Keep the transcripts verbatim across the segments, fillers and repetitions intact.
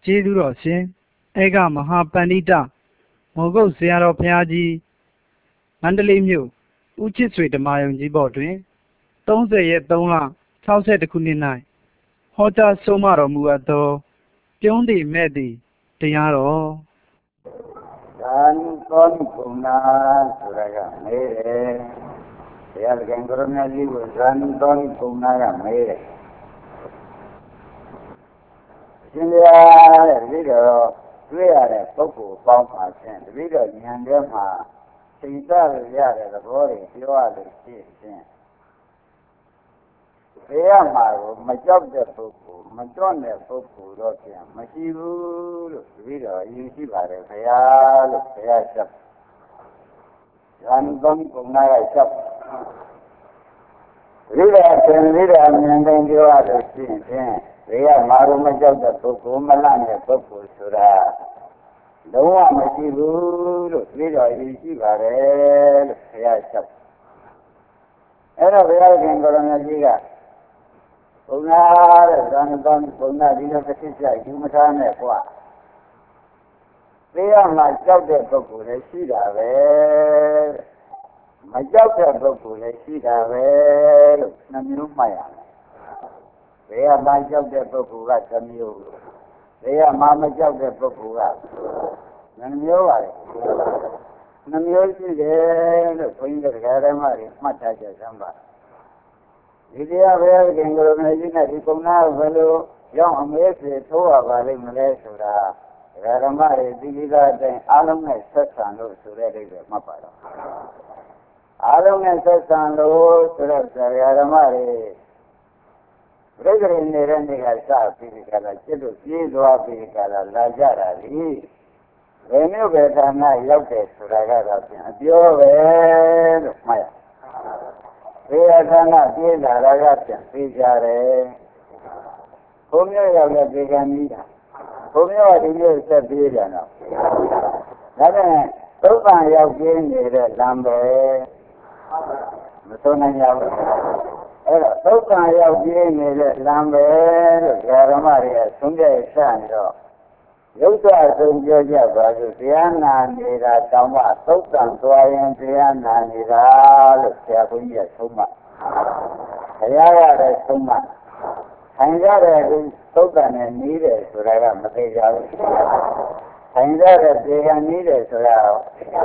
ကျေးဇူးတော်ရှင်ဧကမဟာပန္တိတမောဂုတ်ဆရာတော်ဘုရားကြီးမန္တလေးမြို့ဦးချစ်ဆွေဓမ္မယုံကြီးဘော်တွင်သုံးဆယ်ရက်သုံးလ၆၁ခုနှစ်၌ဟောကြားဆုံးမတော်မူအပ်သောပြုံးသည်မဲ့သည်တရားတော်ဇန်သောကုဏဆိုတာကမေးတယ်ဘုရားသခင်ကိုရမကြီးကိုဇန်သောကုဏကမေးတယ်ရှင်ဗျာတဲ့ဒီတော့တွေ့ရတဲ့ပုဂ္ဂိုလ်ပေါင်းပါခြင်းတတိတော့ဉာဏ်ထဲမှာသိသရတဲ့သဘောတွေပြောရလို့ရှိရင်ဘေးရမှာကိုမကြောက်တဲ့ပုဂ္ဂိုလ်မတွန့်တဲ့ပုဂ္ဂိုလ်တော့ပြန်မရှိဘူးလို့တတိတော့အယူရှိပါတယ်ဘုရားလို့ဘုရားချက်ဇန်သုံးကုဏကချက်တတိတော့သင်တတိတော့ဉာဏ်သိပြောရလို့ရှိရင်ဘေးရမှာကိုမကြောက်တဲ့ပုဂ္ဂိုလ်မလန့်တဲ့ပုဂ္ဂိုလ်ဆိုတာလုံးဝမရှိဘူးလို့တတိတော့အယူရှိပါတယ်လို့ဘုရားချက်အဲ့တော့ဘုရားရှင်ကိုရမကြီးကဘုရားတဲ့ဇန်သောဘုရားဒီလိုတစ်ချက်ချက်ယူမထားနဲ့ကွာသိရမှာကြောက်တဲ့ပုဂ္ဂိုလ်လည်းရှိတာပဲမကြောက်တဲ့ပုဂ္ဂိုလ်လည်းရှိတာပဲလို့နှမျိုးမှတ်ရမယ်ဘယ်ကမှကြောက်တဲ့ပုဂ္ဂိုလ်ကတစ်မျိုးဘယ်ကမှမကြောက်တဲ့ပုဂ္ဂိုလ်ကနှမျိုးပါလေနှမျိုးရှိတယ်လို့ဘုန်းကြီးတို့ဓမ္မတွေမှတ်ထားကြစမ်းပါဒီတရားဘုရားခင်ကိုယ်တော်ကြီးနဲ့ဒီကုဏဘယ်လိုရောက်အမေးပြေထိုးရပါလိမ့်မလဲဆိုတာဓမ္မတွေဒီကိစ္စအတိုင်းအားလုံးနဲ့ဆက်ဆံလို့ဆိုတဲ့အိဗယ်မှတ်ပါတော့အားလုံးနဲ့ဆက်ဆံလို့ဆိုတော့ဓမ္မတွေပြိတ္တိနေတဲ့နေ့ကစပြီးဒီကလာจิตတို့ပြေးသွားပြီးဒီကလာလာကြတာလေဘယ်မျိုးပဲဌာနရောက်တယ်ဆိုတာကတော့ပြန်အပြောပဲလို့မှတ်ရဘေးအခန္ဓာပြေးလာတာကပြန်ပြေးကြတယ်ဘုံမျိုးရောက်တဲ့ဒေဂန်ကြီးတာဘုံမျိုးကဒီမျိုးဆက်ပြေးကြတော့ဒါနဲ့သုတ်ပံရောက်ပြေးနေတဲ့လမ်းပဲမဆုံးနိုင်ကြဘူးအဲ့တော့သုတ်ပံရောက်ပြေးနေတဲ့လမ်းပဲလို့ဓမ္မတွေကသုံးပြရနေတော့ရုပ်စွာဆုံးပြောကြပါလို့တရားနာနေတာတောင်းမှသုတ်တံသွားရင်တရားနာနေတာလို့ဆရာဘုန်းကြီးကဆုံးမဘုရားကလည်းဆုံးမခံရတဲ့သုတ်တံနဲ့နီးတယ်ဆိုတာကမသိကြဘူးခံရတဲ့တရားနီးတယ်ဆိုတာဒါ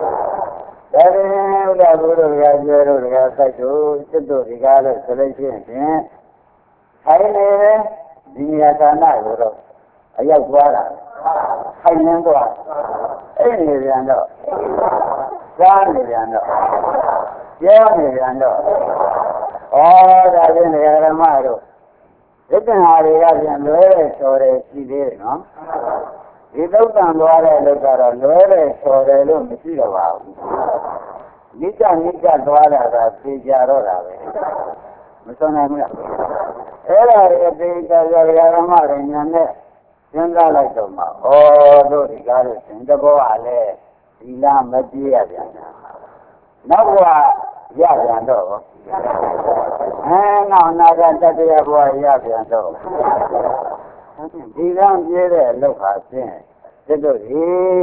ရင်ဥဒ္ဒဘုရားကပြောလို့တရားစိုက်တို့စိတ်တို့ဒီကားလို့ဆိုလို့ရှိရင်ဖြင့်ခိုင်းနေဒီနေရာဌာနကိုတော့အရောက်သွားတာခိုင်နှင်းသွားအဲ့နေပြန်တော့ကြားနေပြန်တော့ပြောနေပြန်တော့ဩဒါချင်းဓမ္မတို့သစ္စာတွေကပြန်လွဲတဲ့ဆိုတယ်ရှိသေးတယ်နော်ဒီသုတ်တံသွားတဲ့လူကတော့လွဲတဲ့ဆိုတယ်လို့မရှိတော့ပါဘူးနိစ္စနိစ္စသွားတာကသိကြတော့တာပဲမဆုံးနိုင်ဘူးလားအဲ့ဒါတွေအသေးချာချာဓမ္မတွေညာနဲ့စဉ်းစားလိုက်တော့မှဩတို့ဒီကားလို့ရှင်တဘောကလည်းဒီလားမပြေးရပြန်တာနောက်ကရပြန်တော့အဲနောက်နာကတတရားဘဝရပြန်တော့ဒီကံပြေးတဲ့အလုပ်ဟာဖြင့်ဒီတို့ဒီ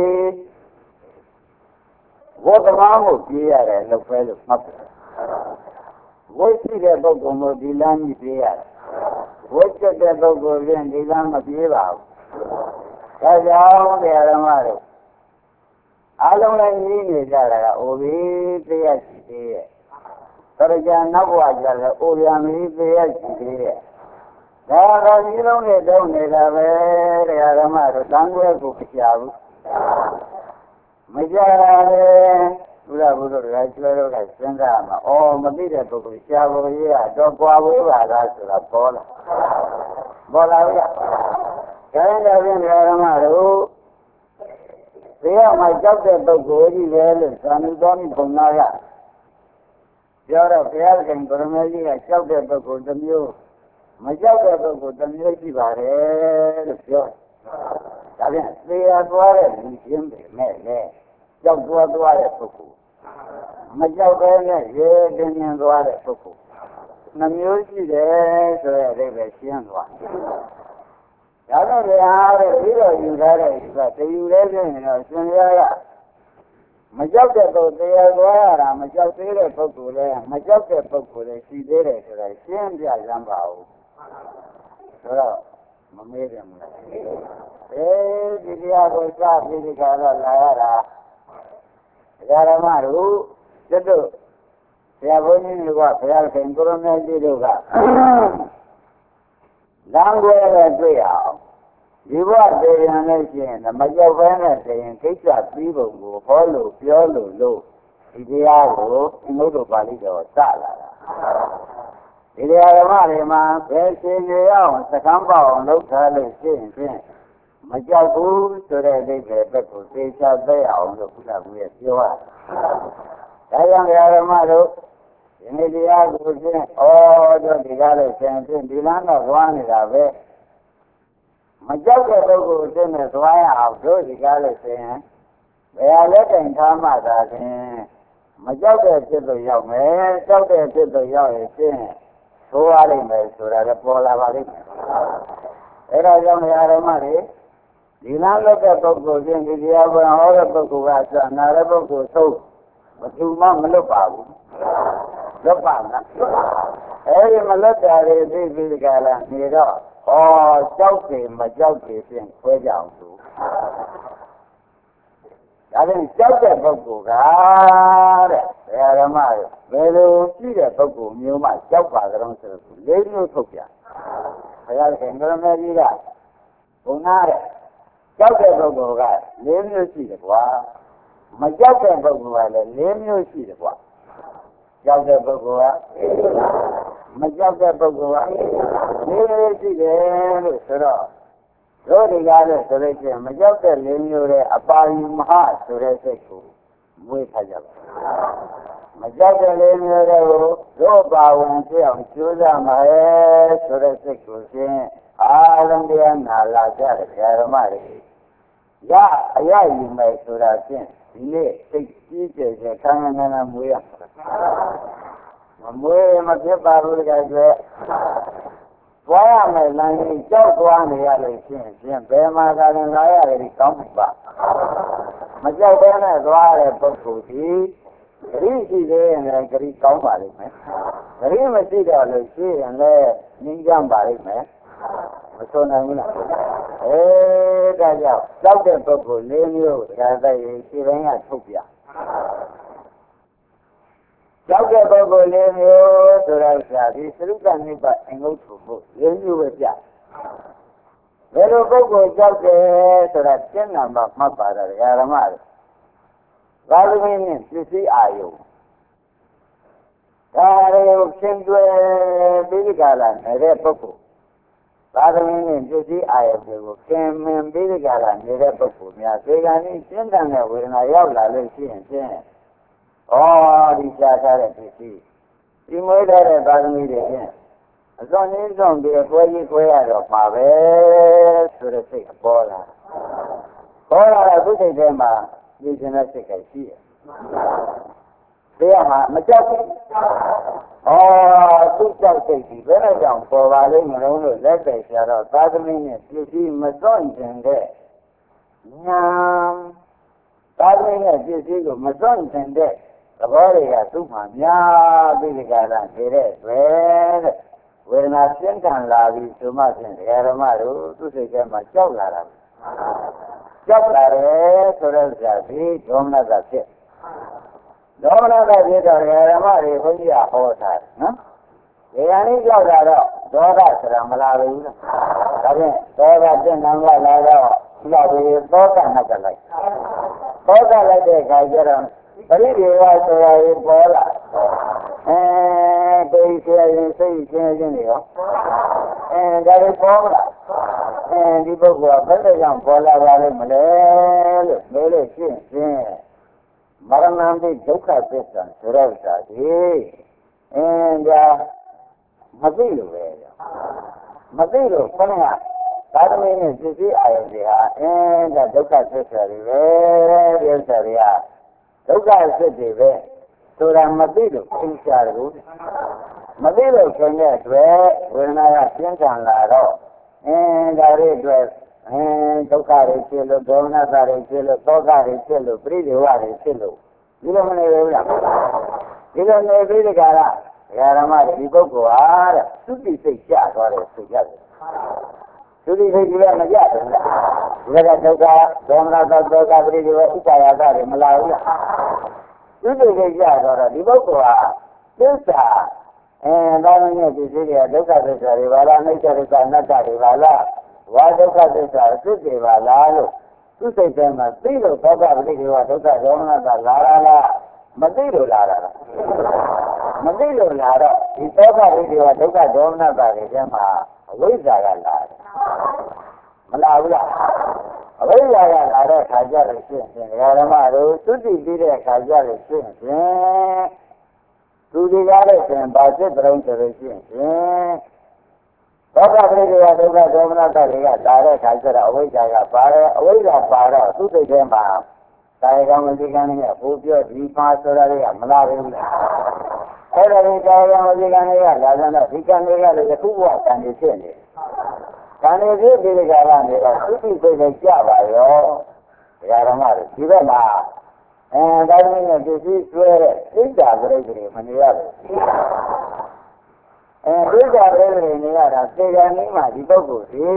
ဝတ်သမားကိုပြေးရတဲ့အလုပ်ပဲလို့မှတ်တယ်ဝိရှိတဲ့ပုဂ္ဂိုလ်ကိုဒီလမ်းကြီးပြေးရတယ်ဝိကျတဲ့ပုဂ္ဂိုလ်ချင်းဒီလမ်းမပြေးပါဘူးဒါကြောင့်တရားဓမ္မတို့အားလုံးလည်းကြီးနေကြတာကအိုဘီတရားရှိသေးရဲ့သရကြနောက်ဘဝကျလည်းအိုပြန်ပြီးတရားရှိသေးရဲ့ဒါကကြီးလုံးနဲ့တုံးနေတာပဲတရားဓမ္မတို့တန်ခွဲကိုမကြဘူးမကြရလေဘုရားဘုရားကကျွဲတော့ကစဉ်းစားမှာအော်မသိတဲ့ပုဂ္ဂိုလ်ရှားဖို့ရတော့ကြွားဖို့ပါလားဆိုတာပေါ်လာပေါ်လာပြီကျန်တဲ့ပြင်ဓမ္မတို့တရားမှာကြောက်တဲ့ပုဂ္ဂိုလ်ကြီးပဲလို့သာမီတော်မိဘုံနာကပြောတော့ဘုရားခင်ဗရမကြီးကကြောက်တဲ့ပုဂ္ဂိုလ်တစ်မျိုးမကြောက်တဲ့ပုဂ္ဂိုလ်တစ်မျိုးရှိပါတယ်လို့ပြောဒါပြန်တရားသွားတဲ့လူချင်းပဲနဲ့လေကြောက်သွားသွားတဲ့ပုဂ္ဂိုလ်မကြောက်ဘဲနဲ့ရေတင်းတင်းသွားတဲ့ပုဂ္ဂိုလ်နှမျိုးရှိတယ်ဆိုရတဲ့ပဲရှင်းသွားဒါတော့တရားတဲ့ပြီးတော့ယူထားတဲ့ဥစ္စာတယူလဲပြင်းနေတော့ရှင်ရရမကြောက်တဲ့ပုဂ္ဂိုလ်တရားသွားရတာမကြောက်သေးတဲ့ပုဂ္ဂိုလ်လည်းမကြောက်တဲ့ပုဂ္ဂိုလ်လည်းရှိသေးတယ်ဆိုတာရှင်းပြရမ်းပါဦးဆိုတော့မမေးတယ်မလားအဲဒီတရားကိုစပြီးဒီခါတော့လာရတာဓမ္မတို့ကျွတ်တို့ဆရာဘုန်းကြီးတွေကဘုရားခင်ကိုရမေကြီးတို့ကလမ်းွယ်ပဲတွေ့အောင်ဒီဘဝတည်ရင်လည်းရှိရင်မကြောက်ဘဲနဲ့တည်ရင်ကိစ္စပြီးပုံကိုဟောလို့ပြောလို့လို့ဒီတရားကိုအင်္ဂုတ္တပါဠိတော်စလာတာဒီတရားဓမ္မတွေမှာဘယ်ရှင်နေအောင်စကမ်းပေါအောင်လုပ်ထားလို့ရှိရင်ဖြင့်မကြောက်ဘူးဆိုတဲ့အိဗေဘက်ကိုသေချာသိအောင်လို့ဘုရားကပြောတာဒါကြောင့်ဓမ္မတို့ဒီနေ့တရားကိုဖြင့်ဩတို့ဒီကားလို့ဆင်ဖြင့်ဒီလမ်းတော့သွားနေတာပဲမကြောက်တဲ့ပုဂ္ဂိုလ်အစ်နဲ့သွားရအောင်တို့ဒီကားလို့ဆင်ဘယ်ဟာလက်တိုင်ထားမှသာဖြင့်မကြောက်တဲ့ဖြစ်လို့ရောက်မယ်ကြောက်တဲ့ဖြစ်လို့ရောက်ရင်ဖြင့်သိုးရလိမ့်မယ်ဆိုတာလည်းပေါ်လာပါလိမ့်မယ်အဲဒါကြောင့်ဓမ္မတွေဒီလမ်းလုပ်တဲ့ပုဂ္ဂိုလ်ချင်းဒီတရားပေါ်ဟောတဲ့ပုဂ္ဂိုလ်ကသာနာတဲ့ပုဂ္ဂိုလ်သုံးမသူမှမလွတ်ပါဘူးလွတ်ပါလားအဲဒီမလွတ်တာတွေသိပြီးကြလားနေတော့ဩကြောက်တယ်မကြောက်တယ်ဖြင့်ခွဲကြအောင်သူဒါဖြင့်ကြောက်တဲ့ပုဂ္ဂိုလ်ကတဲ့ဓမ္မတွေဘယ်လိုကြည့်တဲ့ပုဂ္ဂိုလ်မျိုးမှကြောက်ပါကြတော့ဆိုတော့လေးမျိုးထုတ်ပြဘုရားခင်ကရမေကြီးကဘုံနာတဲ့ကြောက်တဲ့ပုဂ္ဂိုလ်ကလေးမျိုးရှိတယ်ကွာမကြောက်တဲ့ပုဂ္ဂိုလ်ကလည်းလေးမျိုးရှိတယ်ကွာကြောက်တဲ့ပုဂ္ဂိုလ်ကမကြောက်တဲ့ပုဂ္ဂိုလ်ကလေးမျိုးရှိတယ်လို့ဆိုတော့တို့ဒီကားလို့ဆိုလို့ရှိရင်မကြောက်တဲ့လေးမျိုးရဲ့အပါယမဟာဆိုတဲ့စိတ်ကိုမွေးထားကြပါမကြောက်တဲ့လေးမျိုးတွေကိုတို့ပါဝင်ပြအောင်ကြိုးစားမှာရဲ့ဆိုတဲ့စိတ်ကိုရှင်းအားလုံးတရားနာလာကြတဲ့ဓမ္မတွေရအရယူမယ်ဆိုတာဖြင့်ဒီနေ့စိတ်ကြီးကျယ်ကျယ်ခံခံနာမွေးရမမွေးမဖြစ်ပါဘူးကြွယ်သွားရမယ်လမ်းကြီးကြောက်သွားနေရလို့ရှိရင်ဖြင့်ဘယ်မှာသာရင်လာရတယ်ဒီကောင်းပြီပါမကြောက်ဘဲနဲ့သွားတဲ့ပုဂ္ဂိုလ်ဒီဂရိရှိသေးရင်လည်းဂရိကောင်းပါလိမ့်မယ်ဂရိမရှိတော့လို့ရှိရင်လည်းငြင်းကြပါလိမ့်မယ်မဆိုနိုင်ဘူးလားအဲဒါကြောင့်ကြောက်တဲ့ပုဂ္ဂိုလ်လေးမျိုးဒါသက်ရင်ခြေပိုင်းကထုတ်ပြကြောက်တဲ့ပုဂ္ဂိုလ်လေးမျိုးဆိုတော့ဆရာဒီသရုပ်ကနိဗ္ဗာန်အင်္ဂုတ္တဖို့လေးမျိုးပဲပြဘယ်လိုပုဂ္ဂိုလ်ကြောက်တယ်ဆိုတာကျင့်နာမှာမှတ်ပါတော့ဓမ္မတွေသာသမီနဲ့ပစ္စည်းအာယုဒါတွေကိုရှင်းတွေ့ပြီးဒီကလာနေတဲ့ပုဂ္ဂိုလ်သာသမီနဲ့ပစ္စည်းအာယုတွေကိုကျင်မင်ပြီးဒီကလာနေတဲ့ပုဂ္ဂိုလ်များသေကံဤရှင်းတဲ့ဝေဒနာရောက်လာလို့ရှိရင်ဖြင့်ဩဒီရှားထားတဲ့ပစ္စည်းဒီမွေးထားတဲ့သာသမီတွေဖြင့်အစွန်ကြီးဆုံးပြီးခွဲကြီးခွဲရတော့ပါပဲဆိုတဲ့စိတ်ပေါ်လာပေါ်လာတဲ့ဘုဒ္ဓထဲမှာဒီစနေစိတ်ကရှိတယ်တရားမှာမကြောက်ဘူးဩသူ့ကြောက်စိတ်ဒီဘယ်နဲ့ကြောင့်ပေါ်ပါလိမ့်မလို့လို့လက်ပဲဆရာတော့သာသမီနဲ့ပစ္စည်းမစွန့်ကျင်တဲ့ညာသာသမီနဲ့ပစ္စည်းကိုမစွန့်ကျင်တဲ့သဘောတွေကသူ့မှာများပြီးဒီကလာနေတဲ့တွေ့တဲ့ဝေဒနာပြင်းထန်လာပြီးဆိုမှဖြင့်ဓမ္မတို့သူ့စိတ်ထဲမှာကြောက်လာတာကြောက်လာတယ်ဆိုတော့ဆရာဒီဒေါမနတာဖြစ်ဒေါမနတာဖြစ်တော့ဓမ္မတွေဘုန်းကြီးကဟောထားတယ်နော်ဒီကနေ့ကြောက်လာတော့ဒေါသဆိုတာမလာဘူးလားဒါဖြင့်ဒေါသပြင်းထန်လာတော့ဒီလိုသောကနှက်ကလိုက်သောကလိုက်တဲ့အခါကျတော့ပရိဒေဝဆိုတာကိုပေါ်လာအဲတိတ်ဆင်းရင်စိတ်ဆင်းခြင်းတွေရောအဲဒါတွေပေါ်လာအဲဒီပုဂ္ဂိုလ်ကဘယ်လိုကြောင့်ပေါ်လာပါလဲမလဲလို့မေးလို့ရှင်းရှင်းမရဏံတိဒုက္ခသစ္စာဆိုတော့သာဒီအင်းဒါမသိလို့ပဲမသိလို့ခဏကသာသမီနဲ့စိစိအာယုတွေဟာအင်းဒါဒုက္ခသစ္စာတွေပဲဒီဥစ္စာတွေကဒုက္ခစစ်တွေပဲဆိုတာမသိလို့သိချတယ်လို့မသိလို့ခင်တဲ့အတွက်ဝေဒနာကပြင်းထန်လာတော့အအင်းဒါတွေအတွက်အင်းဒုက္ခတွေဖြစ်လို့ဒေါမနတာတွေဖြစ်လို့သောကတွေဖြစ်လို့ပြိဒေဝတွေဖြစ်လို့ဒီလိုမနေဘူးလားဒီလိုနေပြီးဒီကရဒကာရမဒီပုဂ္ဂိုလ်ဟာတဲ့သုတိစိတ်ကြသွားတယ်ဆိုကြတယ်သုတိစိတ်ကြီးလည်းမကြဘူးလားဒီကဒုက္ခဒေါမနတာသောကပြိဒေဝဥပါယတာတွေမလာဘူးလားသုတိစိတ်ကြသွားတော့ဒီပုဂ္ဂိုလ်ဟာသစ္စာအဲဒါမှမဟုတ်ဒီစိတ်ကဒုက္ခသစ္စာတွေပါလားအနိစ္စသစ္စာအနတ္တတွေပါလားဝါဒုက္ခသစ္စာအစစ်တွေပါလားလို့သူစိတ်ထဲမှာသိလို့သောကပတိဒေဝဒုက္ခဒေါမနတာလာလားလားမသိလို့လာတာလားမသိလို့လာတော့ဒီသောကပတိဒေဝဒုက္ခဒေါမနတာတွေထဲမှာအဝိဇ္ဇာကလာတယ်မလာဘူးလားအဝိဇ္ဇာကလာတဲ့ခါကျလို့ရှိရင်ဓမ္မတို့သုတိပြီးတဲ့ခါကျလို့ရှိရင်သူဒီကားလို့ဆိုရင်ဘာဖြစ်ကြုံဆိုလို့ရှိရင်သောကပရိဒေဝဒုက္ခဒေါမနတတွေကလာတဲ့ခါကျတော့အဝိဇ္ဇာကပါတယ်အဝိဇ္ဇာပါတော့သူ့စိတ်ထဲမှာကာယကံဝစီကံနဲ့ဘိုးပြောဒီပါဆိုတာတွေကမလာဘူးလားအဲ့ဒါဒီကာယကံဝစီကံတွေကလာကြတော့ဒီကံတွေကလည်းတစ်ခုဘဝကံတွေဖြစ်နေကံတွေဖြစ်ပြီးဒီကရနေတော့သုတိစိတ်နဲ့ကြပါရောဒကာရမတွေဒီဘက်မှာအဲဒါသမီးနဲ့ပစ္စည်းဆွဲတဲ့စိတ်ဓာတ်ပြိတ္တိမနေရဘူးအဲစိတ်ဓာတ်ပြိတ္တိနေရတာစေကံနည်းမှာဒီပုဂ္ဂိုလ်ဒီ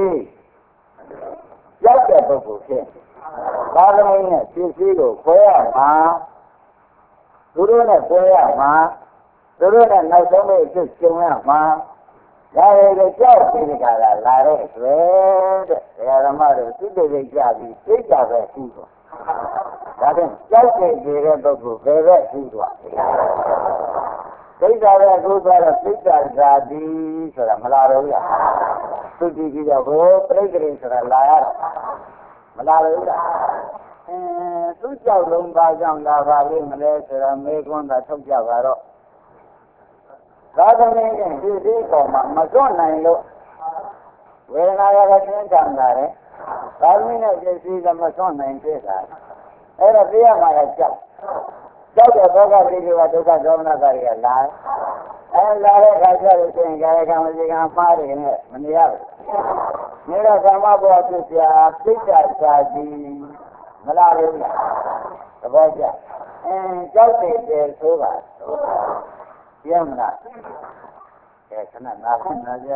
ရောက်တဲ့ပုဂ္ဂိုလ်ဖြစ်ဒါသမီးနဲ့ပစ္စည်းကိုခွဲရမှာသူတို့နဲ့ခွဲရမှာသူတို့နဲ့နောက်ဆုံးမဲ့အစ်ကျုံရမှာဒါတွေကြောက်ပြီးဒီကလာလာတဲ့အတွက်တဲ့ဓမ္မတို့စိတ်တွေကြပြီးစိတ်ကြပဲရှိတော့ဒါဖြင့်ကြောက်တဲ့ဒီတဲ့ပုဂ္ဂိုလ်ဘယ်ဘက်ရှိသွားစိတ်ဓာတ်ရဲ့အခုသွားတော့စိတ်ဓာတ်ဇာတိဆိုတာမလာတော့ဘူးလားသုတိကြီးတော့ဘယ်ပြိတ္တိဆိုတာလာရတော့မလာတော့ဘူးလားအဲသူ့ကြောက်လုံးပါကြောင့်လာပါလိမ့်မလဲဆိုတာမေးခွန်းသာထုတ်ကြပါတော့သာသမီနဲ့ဒီဒီကောင်မှာမစွန့်နိုင်လို့ဝေဒနာရကကျဉ်းချမ်းလာတယ်သာသမီနဲ့ပစ္စည်းကမစွန့်နိုင်ဖြစ်တာအဲ့တော့တရားမှာလည်းကြောက်ကြောက်တဲ့ဘောဂပိဋကဒုက္ခဒေါမနတာတွေကလာအဲလာတဲ့ခါကျလို့ရှိရင်ကာယကံဝစီကံမှားတယ်နဲ့မနေရဘူးနေတော့ကာမဘဝဖြစ်ပြပိဋကစာတိမလာဘူးလားသဘောကျအဲကြောက်တဲ့တယ်ဆိုပါပြမလားအဲခဏနားနာကြ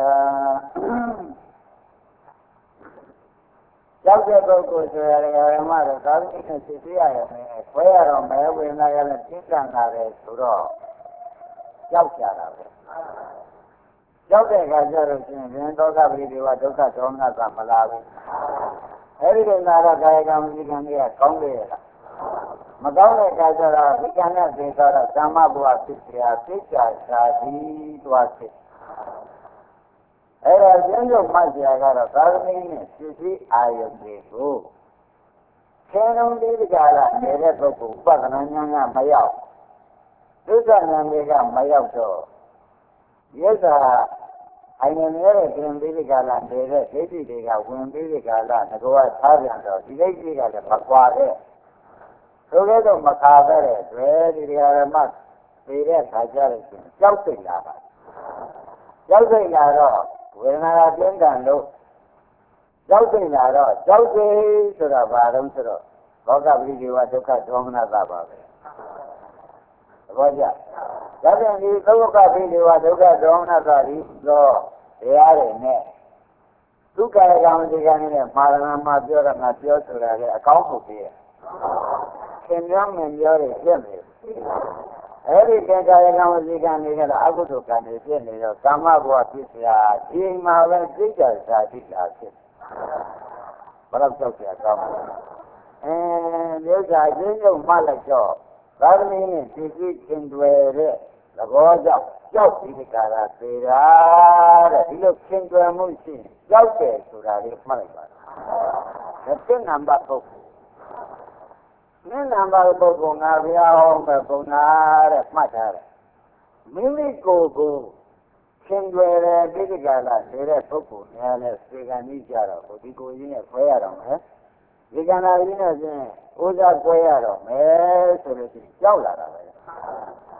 ကြောက်တဲ့ပုဂ္ဂိုလ်ဆိုရတဲ့ဓမ္မတော့သာသနိနဲ့သိသိရရမယ်ခွဲရတော့မဲဝေနာရနဲ့သိက္ခာတယ်ဆိုတော့ကြောက်ကြတာပဲကြောက်တဲ့အခါကျတော့ရှင်ဘင်းဒုက္ခပရိဒေဝဒုက္ခဒေါမနကမလာဘူးအဲဒီလိုလာတော့ကာယကံဝစီကံတွေကကောင်းတယ်လားမကောင်းတဲ့အခါကျတော့ဒီကံနဲ့သိတော့ဓမ္မဘဝဖြစ်เสียသိက္ခာစာတိတွားဖြစ်အဲ့တော့ကျင်းတို့မှတ်ကြရကတော့သာသမီနဲ့စိတ်ကြီးအာယုန်တွေကိုခေလုံးဒီကလာနေတဲ့ပုဂ္ဂိုလ်ပဒနာဉာဏ်ကမရောက်ဒုက္ခဉာဏ်တွေကမရောက်တော့ယစ္စာအိုင်နေရတဲ့ပြင်ပြီးဒီကလာနေတဲ့ဒိဋ္ဌိတွေကဝင်ပြီးဒီကလာငကောထားပြန်တော့ဒီဒိဋ္ဌိကလည်းမကွာတဲ့ဆိုကြတော့မခါပဲတဲ့တွေ့ဒီဓမ္မသိတဲ့ခါကြလို့ရှိရင်ကြောက်စိတ်လာပါကြောက်စိတ်လာတော့ဝေဒနာပြင်းထန်လို့ကြောက်စိတ်လာတော့ကြောက်စိတ်ဆိုတာဘာလို့ဆိုတော့ဘောဂပရိဒေဝဒုက္ခဒေါမနတာပါပဲသဘောကျဒါပြန်ဒီသောကပရိဒေဝဒုက္ခဒေါမနတာဒီတော့တရားတွေနဲ့ဒုက္ခကံဒီကံနဲ့မာရဏမှာပြောတာငါပြောဆိုတာလေအကောင်းဟုတ်သေးရဲ့ခင်ဗျားမင်းပြောတယ်ပြည့်နေအဲ့ဒီကေကာယကံဝစီကံတွေကအကုသိုလ်ကံတွေဖြစ်နေတော့ကာမဘဝဖြစ်เสียဒီမှာပဲသိကြစာတိလာဖြစ်ဘယ်တော့ကြောက်เสียကောင်းလဲအဲမျိုးစာချင်းချုပ်မှလိုက်တော့သာသမီနဲ့သိသိချင်းတွေတဲ့သဘောကြောင့်ကြောက်ပြီးဒီကရာသေတာတဲ့ဒီလိုချင်းတွေမှုရှိကြောက်တယ်ဆိုတာလေးမှတ်လိုက်ပါဒါသင်္နံပါပုဂ္ဂိုလ်မင်းနံပါတ်ပုဂ္ဂိုလ်ငါဘုရားဟောမဲ့ပုံနာတဲ့မှတ်ထားတယ်မိမိကိုယ်ကိုရှင်ွယ်တဲ့ပိဋကလာနေတဲ့ပုဂ္ဂိုလ်များနဲ့စေကံကြီးကြတော့ဒီကိုယ်ကြီးနဲ့ခွဲရတော့မယ်ဒီကံလာကြီးနဲ့ချင်းဥစ္စာခွဲရတော့မယ်ဆိုလို့ရှိရင်ကြောက်လာတာပဲ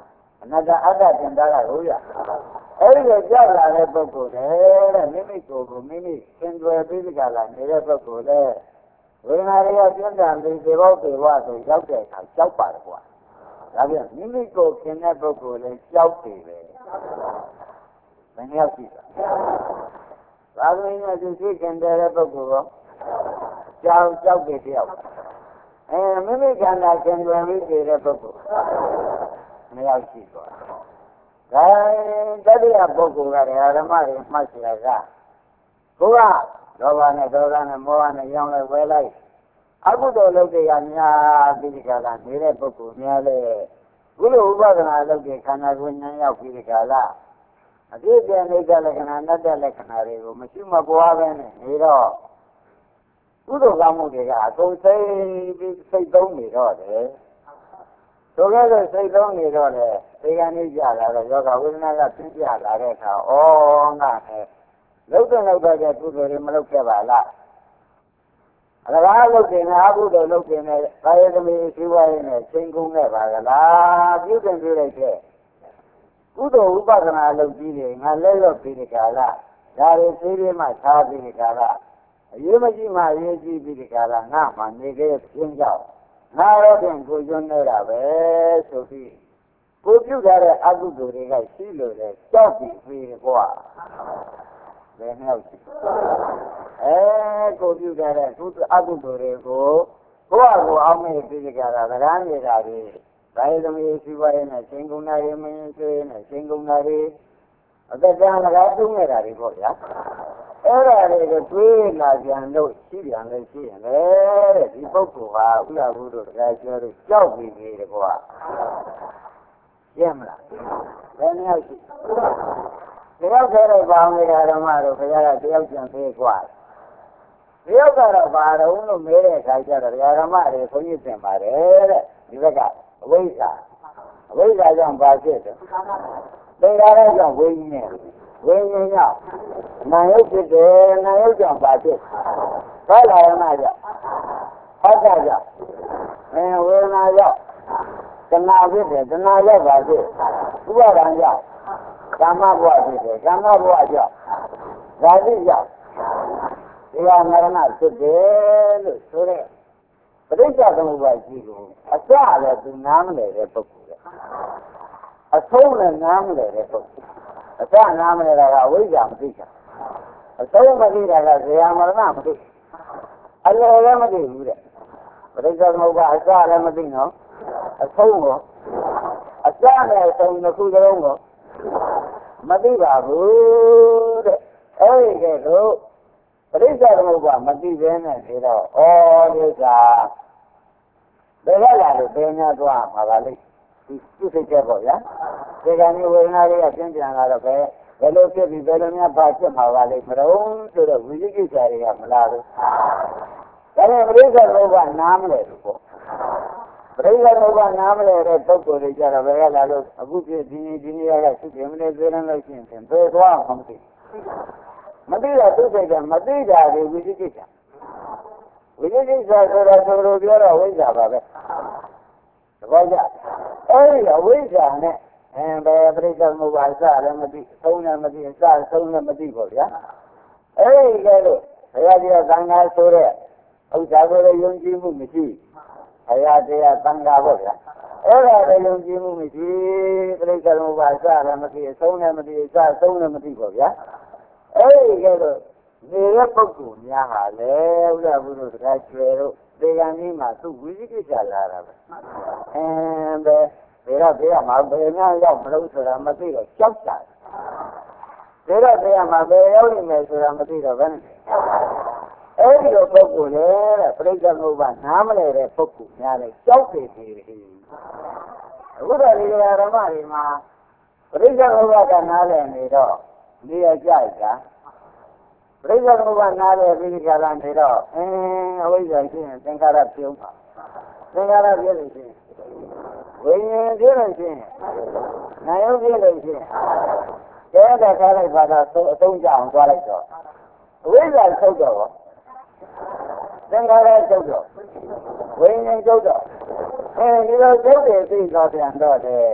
အနတ္တအတ္တသင်္တာကဟုတ်ရအဲ့ဒီကြောက်လာတဲ့ပုဂ္ဂိုလ်တဲ့မိမိကိုယ်ကိုမိမိသင်္ကြန်ပြီးကြလာနေတဲ့ပုဂ္ဂိုလ်တဲ့ဝေဒနာတွေကပြင်းထန်ပြီးဒီဘောက်တွေဘဝဆိုရောက်တဲ့အခါကြောက်ပါတယ်ကွာဒါပြန်မိမိကိုယ်ခင်တဲ့ပုဂ္ဂိုလ်လည်းကြောက်တယ်ပဲဘယ်နှယောက်ရှိတာသာသမီနဲ့သူရှိခင်တဲ့ပုဂ္ဂိုလ်ကကြောက်ကြောက်တယ်တယောက်အဲမိမိခန္ဓာခင်တွင်ပြီးတဲ့ပုဂ္ဂိုလ်မရောက်ရှိသွားဒါတတိယပုဂ္ဂိုလ်ကဓမ္မတွေမှတ်เสียကကိုကလောဘနဲ့ဒေါသနဲ့မောဟနဲ့ရောင်းလိုက်ဝဲလိုက်အကုသိုလ်လုပ်တွေကများပြီးဒီကလာနေတဲ့ပုဂ္ဂိုလ်များလေကုလိုဥပဒနာလုပ်တဲ့ခန္ဓာကိုယ်ဉာဏ်ရောက်ပြီးဒီကလာအပြည့်ပြည့်နေတဲ့လက္ခဏာနဲ့တဲ့လက္ခဏာတွေကိုမရှိမပွားပဲနဲ့နေတော့ကုသိုလ်ကောင်းမှုတွေကအကုန်စိတ်ပြီးစိတ်သုံးနေတော့တယ်ဆိုကြတဲ့စိတ်သုံးနေတော့လေဒီကနေ့ကြလာတော့ယောဂဝေဒနာကပြင်းပြလာတဲ့အခါဩငါနဲ့လုပ်တဲ့လုပ်တဲ့ကုသိုလ်တွေမလုပ်ခဲ့ပါလားအလကားလုပ်တင်တာကုသိုလ်လုပ်တင်တဲ့ဘာယသမီးရှိဝါရေးနဲ့ချိန်ကုန်ခဲ့ပါကလားပြုတင်ပြလိုက်တဲ့ကုသိုလ်ဥပဒနာလုပ်ပြီးတယ်ငါလဲလို့ပြီးဒီကလာဒါတွေသေးသေးမှထားပြီးဒီကလာအရေးမကြီးမှအရေးကြီးပြီးဒီကလာငါမှနေခဲ့ပြင်းကြောက်ငါတော့ပြန်ကိုကျွန်းနေတာပဲဆိုပြီးကိုပြုထားတဲ့အကုသိုလ်တွေကရှိလို့လေကြောက်ပြီးပြီးကွာဘယ်နှယောက်ရှိအဲကိုပြုထားတဲ့ကုအကုသိုလ်တွေကိုကိုယ့်အကိုအောင်မေ့ပြီးကြတာဗရမ်းနေတာတွေဘာယသမီးရှိပါရဲ့နဲ့ရှင်ကုဏရီမင်းဆွေးနဲ့ရှင်ကုဏရီအသက်ကြံလကားတုံးနေတာတွေပေါ့ဗျာအဲ့ဒါတွေကိုတွေးလာပြန်လို့ရှိပြန်လို့ရှိရင်လေတဲ့ဒီပုဂ္ဂိုလ်ဟာဥရဘူးတို့တရားကျော်တို့ကြောက်ပြီးပြီတကွာရမလားဘယ်နှယောက်ရှိတယောက်သေးတော့ပေါင်းနေတာဓမ္မတို့ခရကတယောက်ကျန်သေးกว่าတယောက်ကတော့ဘာတော့လို့မဲတဲ့အခါကျတော့ဓမ္မတွေခွင့်ရတင်ပါတယ်တဲ့ဒီဘက်ကအဝိဇ္ဇာအဝိဇ္ဇာကြောင့်ဘာဖြစ်တယ်သင်္ခါရကြောင့်ဝိညာဉ်ဝိညာဉ်ကြောင့်နာယုတ်ဖြစ်တယ်နာယုတ်ကြောင့်ဘာဖြစ်ဘာလာရမကြောင့်ဟောတာကြောင့်အဲဝေဒနာကြောင့်တဏှာဖြစ်တယ်တဏှာကြောင့်ဘာဖြစ်ဥပါဒံကြောင့်ကာမဘဝဖြစ်တယ်ကာမဘဝကြောင့်ဓာတိကြောင့်ဒီဟာမရဏဖြစ်တယ်လို့ဆိုတဲ့ပရိစ္ဆေသမုပ္ပါဒ်ကြီးကိုအစလည်းသူနားမလည်တဲ့ပုဂ္ဂိုလ်အဆုံးလည်းနားမလည်တဲ့ပုဂ္ဂိုလ်အစနားမလည်တာကအဝိဇ္ဇာမသိတာအဆုံးမသိတာကဇေယမရဏမသိအလယ်လည်းမသိဘူးတဲ့ပရိစ္ဆေသမုပ္ပါဒ်အစလည်းမသိနော်အဆုံးကိုအစနဲ့အဆုံးတစ်ခုတည်းကိုမသိပါဘူးတဲ့အဲဒီကဲတော့ပရိစ္ဆေသမုပ္ပါဒ်မသိဘဲနဲ့ဒီတော့ဩဒိသာဘယ်လာလို့ဘယ်ညာသွားမှာပါလိမ့်ဒီသူစိတ်ကြပေါ့ဗျာဒီကနေ့ဝေဒနာလေးကပြင်းပြန်လာတော့ပဲဘယ်လိုဖြစ်ပြီးဘယ်လိုများပါဖြစ်မှာပါလိမ့်မလို့ဆိုတော့ဝိသိကိစ္စတွေကမလာဘူးဒါနဲ့ပရိစ္ဆေသမုပ္ပါဒ်နားမလဲဘူးပေါ့ပရိစ္ဆေသမုပ္ပါဒ်နားမလဲတဲ့ပုဂ္ဂိုလ်တွေကြတော့ဘယ်လာလို့အခုဖြစ်ဒီနေ့ဒီနေ့ကသူ့ပြင်မနေသေးတယ်လို့ရှိရင်ဘယ်သွားမှမသိမသိတာသူစိတ်ကမသိတာတွေဝိသိကိစ္စဝိသိကိစ္စဆိုတာဆိုလိုပြောတော့ဝိဇ္ဇာပါပဲသဘောကျအဲဒီအဝိဇ္ဇာနဲ့အဲဘယ်ပရိစ္ဆေသမုပ္ပါဒ်အစလည်းမသိဆုံးလည်းမသိအစဆုံးလည်းမသိပေါ့ဗျာအဲဒီကဲလို့ဘုရားတရားသံဃာဆိုတဲ့ဥစ္စာကိုလည်းယုံကြည်မှုမရှိဘုရားတရားသံဃာပေါ့ဗျာအဲ့ဒါလည်းယုံကြည်မှုမရှိပရိစ္ဆေသမုပ္ပါဒ်အစလည်းမသိအဆုံးလည်းမသိအစဆုံးလည်းမသိပေါ့ဗျာအဲဒီကဲလို့နေတဲ့ပုဂ္ဂိုလ်များဟာလေဥဒ္ဒဘုရုတရားကျွယ်တို့ဒီကံကြီးမှာသူ့ဝိသိကိစ္စလာတာပဲအင်းပဲဘယ်တော့ဘယ်မှာဘယ်များရောက်မလို့ဆိုတာမသိတော့ကြောက်တာဘယ်တော့ဘယ်မှာဘယ်ရောက်နေမယ်ဆိုတာမသိတော့ဘယ်နဲ့အဲ့ဒီလိုပုဂ္ဂိုလ်လေတဲ့ပရိစ္ဆေသမုပ္ပါဒ်နားမလဲတဲ့ပုဂ္ဂိုလ်များလေကြောက်တယ်ဒီအခုတော့ဒီဓမ္မတွေမှာပရိစ္ဆေသမုပ္ပါဒ်ကနားလဲနေတော့နေရကြိုက်တာပရိစ္ဆေသမုပ္ပါဒ်နားလဲပြီးဒီကလာနေတော့အင်းအဝိဇ္ဇာရှိရင်သင်္ခါရပြုံးပါသင်္ခါရပြည့်လို့ရှိရင်ဝိညာဉ်ပြည့်လို့ရှိရင်နာယုတ်ပြည့်လို့ရှိရင်ကျဲတဲ့ခါလိုက်ပါတော့အသုံးကြအောင်သွားလိုက်တော့အဝိဇ္ဇာချုပ်တော့သင်္ခါရချုပ်တော့ဝိညာဉ်ချုပ်တော့အဲဒီလိုချုပ်တယ်သိတော့ပြန်တော့တယ်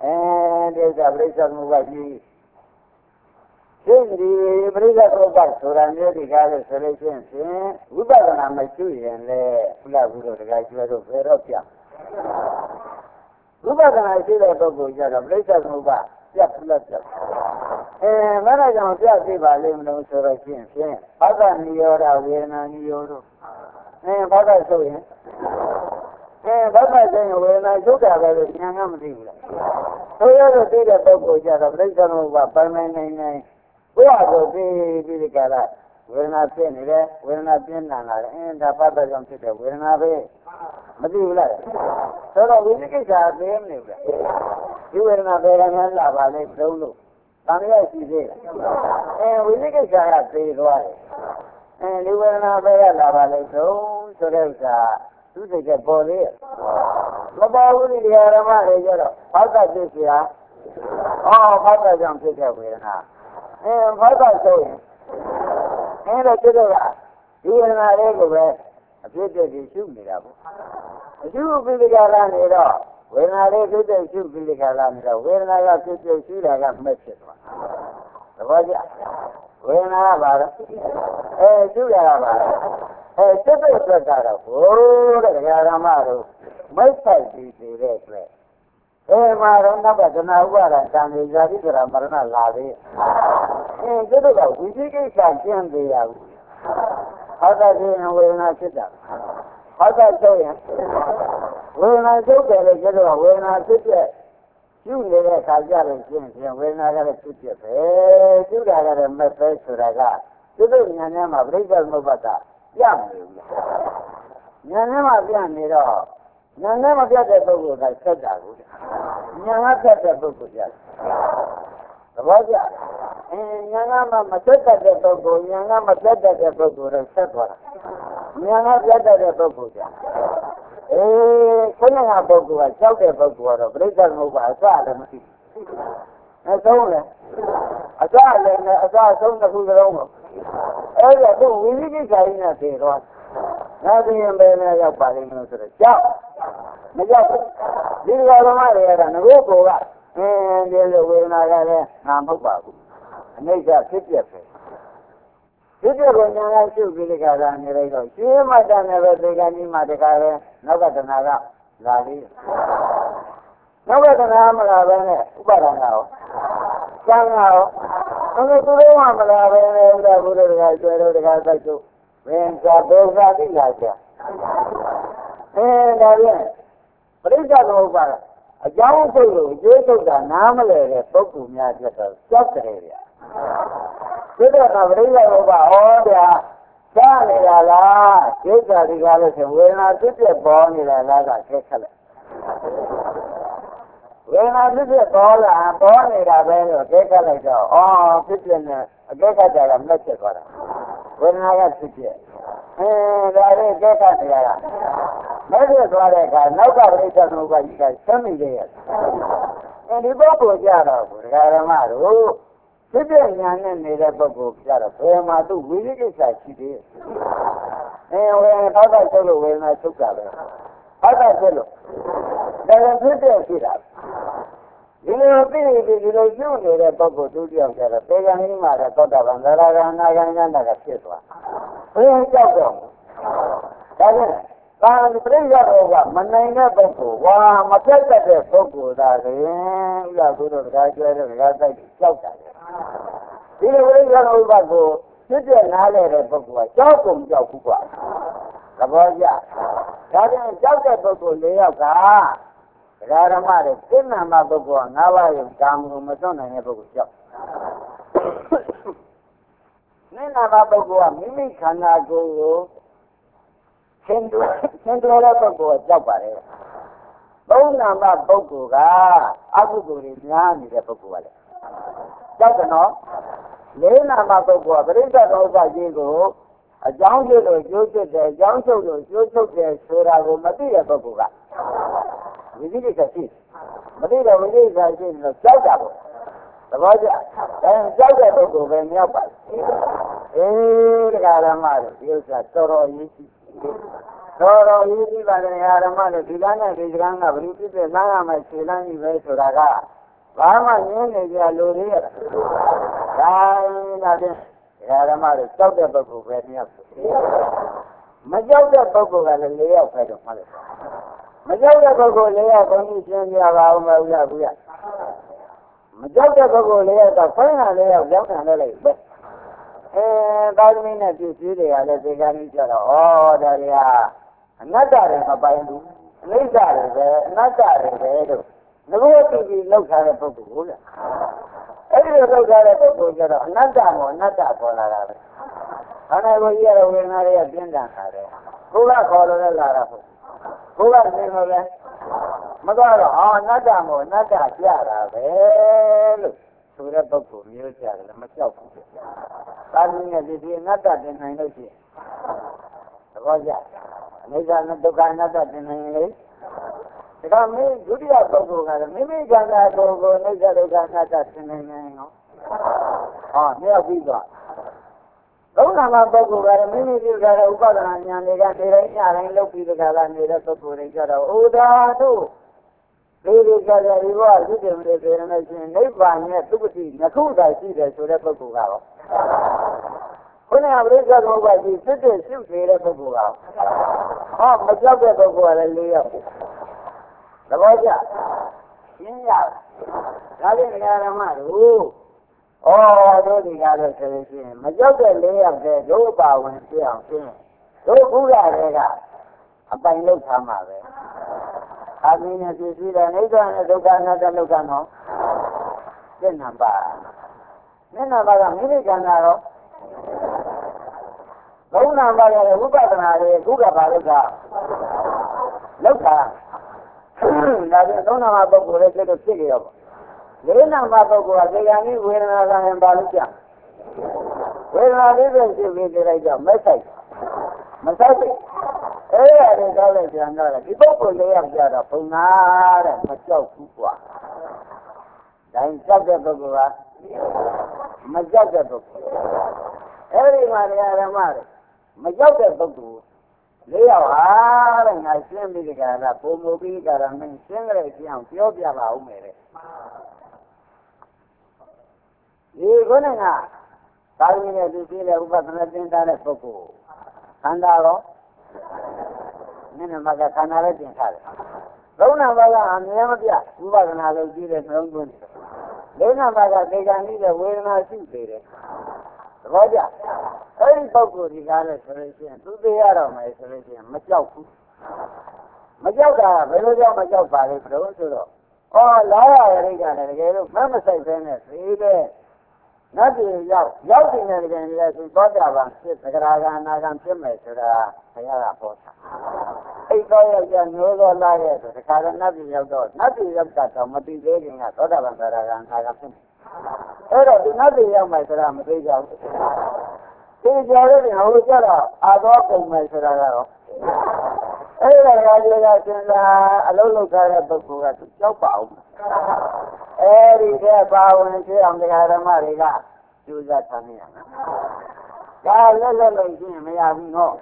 အဲဒီကပြိဿမှုကကြီးသိဒီပြိဿပုပ္ပဆိုတာမျိုးဒီကားလို့ဆိုလို့ရှိရင်ဝိပဿနာမရှိရင်လေဘုရားဘုရားတကယ်ကျွဲတော့ဘယ်တော့ပြဝိပဿနာရှိတဲ့ပုဂ္ဂိုလ်ကြတော့ပြိဿမှုကပြတ်ပြတ်ပြတ်အဲမနာကြောင့်ပြတ်သိပါလိမ့်မလို့ဆိုတော့ရှိရင်ဖြင့်ဘာသာနိရောဓဝေဒနာနိရောဓအဲဘာသာဆိုရင်အဲဘာသာဆိုရင်ဝေဒနာချုပ်တာပဲလို့ဉာဏ်ကမသိဘူးလားဆိုရတော့သိတဲ့ပုဂ္ဂိုလ်ကြတော့ပြိဿမှုကပိုင်ပိုင်နိုင်နိုင်ဘုရားကိုသိပြီးဒီကရဝေဒနာဖြစ်နေတယ်ဝေဒနာပြင်းထန်လာတယ်အင်းဒါဘာသာကြောင့်ဖြစ်တဲ့ဝေဒနာပဲမသိဘူးလားဆိုတော့ဝိသိကိစ္စသိမနေဘူးလားဒီဝေဒနာဘယ်ကမှလာပါလဲသုံးလို့တန်ရရှိသေးတယ်အဲဝိသိကိစ္စကသိသွားတယ်အဲဒီဝေဒနာဘယ်ကလာပါလဲသုံးဆိုတဲ့ဥစ္စာသူစိတ်ကပေါ်သေးရဲ့မပေါ်ဘူးဒီဓမ္မတွေကြတော့ဘာသာဖြစ်เสียအော်ဘာသာကြောင့်ဖြစ်တဲ့ဝေဒနာအဲဘာသာဆိုရင်အဲဒါကျတော့ဒီဝေဒနာလေးကိုပဲအဖြစ်အပျက်ကြီးရှုနေတာပေါ့အရှုပိဋကလာနေတော့ဝေဒနာလေးဖြစ်တဲ့ရှုပိဋကလာနေတော့ဝေဒနာကဖြစ်ဖြစ်ရှုတာကမက်ဖြစ်သွားသဘောကျဝေဒနာကဘာလဲအဲရှုတာကဘာလဲအဲစိတ်ပိတ်သက်တာတော့ဘိုးတဲ့ဓမ္မတို့မိတ်ဆိုင်ပြီးနေတဲ့အတွက်အဲမှာတော့နောက်ကသနာဥပါဒံတန်လေဇာတိကရာမရဏလာသေးအဲကျတော့ဝိသိကိစ္စကျင့်သေးရဘူးဟောတာခြင်းဝေဒနာဖြစ်တာဟောတာချုပ်ရင်ဝေဒနာချုပ်တယ်လို့ကျတော့ဝေဒနာဖြစ်တဲ့ကျุနေတဲ့အခါကြလို့ကျင့်ခြင်းဝေဒနာကလည်းဖြစ်ဖြစ်ပဲကျุတာကလည်းမက်ပဲဆိုတာကသူတို့ဉာဏ်ထဲမှာပြိဿသမုပ္ပါဒပြမနေဘူးဉာဏ်ထဲမှာပြနေတော့ဉာဏ်ထဲမှာပြတဲ့ပုဂ္ဂိုလ်ကဆက်တာကိုဉာဏ်ကပြတဲ့ပုဂ္ဂိုလ်ကြသဘောကျအင်းဉာဏ်ကမှမဆက်တဲ့ပုဂ္ဂိုလ်ဉာဏ်ကမပြတ်တဲ့ပုဂ္ဂိုလ်တော့ဆက်သွားတာဉာဏ်ကပြတ်တဲ့ပုဂ္ဂိုလ်ကြအေးခဏကပုဂ္ဂိုလ်ကကြောက်တဲ့ပုဂ္ဂိုလ်ကတော့ပြိဿသမုပ္ပါအစလည်းမရှိဘူးအဲဆုံးလေအစလည်းနဲ့အစဆုံးတစ်ခုစလုံးကိုအဲ့ဒါသူဝိသိကိစ္စကြီးနဲ့ပြေတော့နောက်ပြီးရင်ဘယ်နဲ့ရောက်ပါလိမ့်မလို့ဆိုတော့ကြောက်မကြောက်ဘူးဒီကဓမ္မတွေကငကိုကိုကအင်းဒီလိုဝေဒနာကလည်းငါမဟုတ်ပါဘူးအနိစ္စဖြစ်ပြပဲဖြစ်ပြကိုညာကရှုပြီးဒီကရာနေလိုက်တော့ရှင်းမှတန်တယ်ပဲဒီကနေ့မှတခါပဲနောက်ကတဏှာကလာသေးနောက်ကတဏှာမလာပဲနဲ့ဥပါဒဏ်ကရောသံဃာရောအဲ့ဒါသူတို့မှမလာပဲနဲ့ဥဒ္ဒဘုရားတခါကျွဲတော့တခါစိုက်တော့ဘယ်သာဒေသတိလာကြအဲဒါပြန်ပရိစ္ဆေသမုပ္ပါဒအကြောင်းစိတ်ကိုအကျိုးထုတ်တာနားမလဲတဲ့ပုဂ္ဂိုလ်များအတွက်တော့ကြောက်တယ်ဗျာဒီတော့ကပရိစ္ဆေသမုပ္ပါဩဗျာကြားနေရလားဒိဋ္ဌာဒီကားလို့ဆိုဝေဒနာဖြစ်ဖြစ်ပေါ်နေတာလားကဆက်ဆက်လိုက်ဝေဒနာဖြစ်ဖြစ်ပေါ်လာပေါ်နေတာပဲလို့ဆက်ဆက်လိုက်တော့ဩဖြစ်ဖြစ်နဲ့အကဲကကြတာမက်ဖြစ်သွားတာဝေဒနာကဖြစ်ဖြစ်အဲဒါလေးကဲကနေရတာမက်ဖြစ်သွားတဲ့အခါနောက်ကပရိစ္ဆေသမုပ္ပါကြီးကသမ်းမိတယ်အဲဒီပုဂ္ဂိုလ်ကြတော့ဘုရားဓမ္မတို့ဖြစ်တဲ့ဉာဏ်နဲ့နေတဲ့ပုဂ္ဂိုလ်ကြတော့ဘယ်မှာသူဝိသိကိစ္စရှိသေးအဲဝေဒနာထောက်တာချုပ်လို့ဝေဒနာချုပ်တာပဲထောက်တာဖြစ်လို့ဒါလည်းဖြစ်တဲ့ရှိတာဒီလိုသိပြီးဒီလိုကျုံနေတဲ့ပုဂ္ဂိုလ်သူတယောက်ကျတော့ပေကံကြီးမှာတော့သောတာပန်သရဂံအနာဂံဉာဏ်ကဖြစ်သွားဘယ်ကြောက်တော့ဒါလည်းကာမပရိယရောကမနိုင်တဲ့ပုဂ္ဂိုလ်ဝါမပြတ်တဲ့ပုဂ္ဂိုလ်သာလျှင်ဥလာကုတို့တရားကျွဲတဲ့တရားတိုက်ကြောက်တာဒီလိုပရိယရောကကိုဖြစ်တဲ့နားလဲတဲ့ပုဂ္ဂိုလ်ကကြောက်ကုန်ကြောက်ဘူးကွာသဘောကျဒါပြန်ကြောက်တဲ့ပုဂ္ဂိုလ်၄ယောက်ကဒကာဓမ္မတွေစိတ်နာမပုဂ္ဂိုလ်က၅ပါးရုံကာမဂုဏ်မစွန့်နိုင်တဲ့ပုဂ္ဂိုလ်ကြောက်နိနာမပုဂ္ဂိုလ်ကမိမိခန္ဓာကိုယ်ကိုသင်တို့သင်တို့တဲ့ပုဂ္ဂိုလ်ကကြောက်ပါတယ်သုံးနာမပုဂ္ဂိုလ်ကအကုသိုလ်တွေများနေတဲ့ပုဂ္ဂိုလ်ကလည်းကြောက်တယ်နော်လေးနာမပုဂ္ဂိုလ်ကပရိစ္ဆေသမုပ္ပါကြီးကိုအကြောင်းကျလို့ကျိုးဖြစ်တယ်အကြောင်းချုပ်လို့ကျိုးချုပ်တယ်ဆိုတာကိုမသိတဲ့ပုဂ္ဂိုလ်ကဝိသိကိစ္စရှိမသိတော့ဝိသိကိစ္စရှိလို့ကြောက်တာပေါ့သဘောကျအဲကြောက်တဲ့ပုဂ္ဂိုလ်ပဲမြောက်ပါအေးတရားဓမ္မတွေဒီဥစ္စာတော်တော်ရေးကြည့်တော်တော်ရေးပြီးပါတယ်ဓမ္မတို့ဒီကနေ့ဒီကံကဘယ်လိုဖြစ်ဖြစ်လမ်းရမယ်ခြေလမ်းကြီးပဲဆိုတာကဘာမှငင်းနေကြလို့သေးရတာဒါနာဖြင့်ဓမ္မတို့ကြောက်တဲ့ပုဂ္ဂိုလ်ပဲတယောက်မကြောက်တဲ့ပုဂ္ဂိုလ်ကလည်း၄ယောက်ပဲတော့မှတ်လိုက်မကြောက်တဲ့ပုဂ္ဂိုလ်၄ယောက်ဘုန်းကြီးရှင်းပြပါဦးမဟုတ်လားဘူးရမကြောက်တဲ့ပုဂ္ဂိုလ်၄ယောက်တော့ဖိုင်းတာ၄ယောက်ကြောက်တယ်လည်းပဲအဲသာသမီနဲ့ပြည့်စည်တွေကလည်းဒီကနေ့ကျတော့ဩဒါတွေကအနတ္တတွေမပိုင်ဘူးအနိစ္စတွေပဲအနတ္တတွေပဲတို့ငဘိုးတိတိလောက်ထားတဲ့ပုဂ္ဂိုလ်ဟုတ်လားအဲ့ဒီလောက်ထားတဲ့ပုဂ္ဂိုလ်ကျတော့အနတ္တမို့အနတ္တပေါ်လာတာပဲခန္ဓာကိုယ်ကြီးရတဲ့ဝေဒနာတွေကပြင်းထန်တာတယ်ကိုယ်ကခေါ်လို့လည်းလာတာဟုတ်ကိုယ်ကနေလို့လည်းမတော့တော့အာအနတ္တမို့အနတ္တကြတာပဲလို့ဆိုတဲ့ပုဂ္ဂိုလ်မျိုးကြတယ်မကြောက်ဘူးသာသမီနဲ့ဒီအနတ္တတင်နိုင်လို့ရှိရင်သဘောကျအနိစ္စနဲ့ဒုက္ခအနတ္တတင်နိုင်လေဒါကမင်းဒုတိယပုဂ္ဂိုလ်ကလည်းမိမိခန္ဓာကိုယ်ကိုအနိစ္စဒုက္ခအနတ္တတင်နိုင်နေနော်ဟောမြောက်ပြီးတော့သုံးနာမပုဂ္ဂိုလ်ကလည်းမိမိပြုထားတဲ့ဥပဒနာဉာဏ်တွေကနေတိုင်းညတိုင်းလုပ်ပြီးတခါလာနေတဲ့ပုဂ္ဂိုလ်တွေကြတော့ဥဒါတို့ဒီဒီကြကြဒီဘောသုတေမတွေပြေနေချင်းနိဗ္ဗာန်နဲ့သုပတိနှစ်ခုသာရှိတယ်ဆိုတဲ့ပုဂ္ဂိုလ်ကတော့ခုနကပြိဿဘုရားကြီးစစ်တဲ့ရှုနေတဲ့ပုဂ္ဂိုလ်ကဟောမကြောက်တဲ့ပုဂ္ဂိုလ်ကလည်း၄ယောက်သဘောကျရှင်းရဒါဖြင့်ဓမ္မတို့ဩတို့ဒီကားလို့ဆိုလို့ရှိရင်မကြောက်တဲ့၄ယောက်တည်းတို့ပါဝင်ပြအောင်ရှင်းတို့ဘုရားတွေကအပိုင်လောက်ထားမှာပဲအာမင်းနဲ့ပြည့်စုံတဲ့အိဋ္ဌာနဲ့ဒုက္ခအနတ္တလောကနော်စိတ်နံပါတ်မျက်နှာပါကမိမိခန္ဓာရောဘုံနာပါကလည်းဝိပဿနာတွေခုကပါလို့ကလောက်တာဒါပြန်သုံးနာမပုဂ္ဂိုလ်လည်းစိတ်တော့ဖြစ်ကြရောလေးနာမပုဂ္ဂိုလ်ကဒီကနေ့ဝေဒနာကံပါလို့ကြာဝေဒနာလေးပဲရှိပြီးကြလိုက်တော့မဆိုင်မဆိုင်အဲ့ဒါတွေတော့လည်းပြန်တော့ဒီပုဂ္ဂိုလ်လေးယောက်ကြတော့ဘုံနာတဲ့မကြောက်ဘူးကွာတိုင်းကြောက်တဲ့ပုဂ္ဂိုလ်ကမကြောက်တဲ့ပုဂ္ဂိုလ်အဲ့ဒီမှာတရားဓမ္မတွေမကြောက်တဲ့ပုဂ္ဂိုလ်လေးယောက်ဟာတဲ့ငါရှင်းပြီးဒီကရတာပုံမူပြီးကြတာမင်းရှင်းကြတဲ့ရှင်းအောင်ပြောပြပါဦးမယ်တဲ့ဒီခုနကသာဝိနဲ့သူပြည့်တဲ့ဥပဒနာသင်္တာတဲ့ပုဂ္ဂိုလ်ခန္ဓာရောနည်းနည်းမှကခန္ဓာလည်းတင်ထားတယ်သုံးနာပါကအမြဲမပြဥပဒနာလို့ကြည့်တဲ့နှလုံးသွင်းတယ်လေးနာပါကဒေဂန်ကြီးတဲ့ဝေဒနာရှိသေးတယ်သဘောကျအဲ့ဒီပုဂ္ဂိုလ်ဒီကားလဲဆိုလို့ရှိရင်သူသိရတော့မယ်ဆိုလို့ရှိရင်မကြောက်ဘူးမကြောက်တာဘယ်လိုကြောင့်မကြောက်ပါလဲဘယ်လိုဆိုတော့အော်လာရရရိတ်ကလည်းတကယ်လို့မမဆိုင်ပဲနဲ့သေးတဲ့နတ်ပြည်ရောက်ရောက်နေတဲ့တကယ်လည်းသူသောတာပန်ဖြစ်သဂရာဂအနာဂံဖြစ်မယ်ဆိုတာဘုရားကဟောတာအိတ်တော်ရောက်ကြမျိုးတော်လာရဲ့ဆိုတခါတော့နတ်ပြည်ရောက်တော့နတ်ပြည်ရောက်တာတော့မသိသေးခင်ကသောတာပန်သဂရာဂအနာဂံဖြစ်အဲ့တော့ဒီနတ်ပြည်ရောက်မယ်ဆိုတာမသိကြဘူးဒီကြော်ရတဲ့ဟိုကျတော့အာသောပုံမယ်ဆိုတာကတော့အဲ့ဒါကလည်းကစဉ်းစားအလုံးလုံးထားတဲ့ပုဂ္ဂိုလ်ကသူကြောက်ပါအောင်အဲ့ဒီကပါဝင်ဖြစ်အောင်တရားဓမ္မတွေကကျူးစားထားနေရနော်ဒါလက်လက်လို့ရှင်းမရဘူးနော်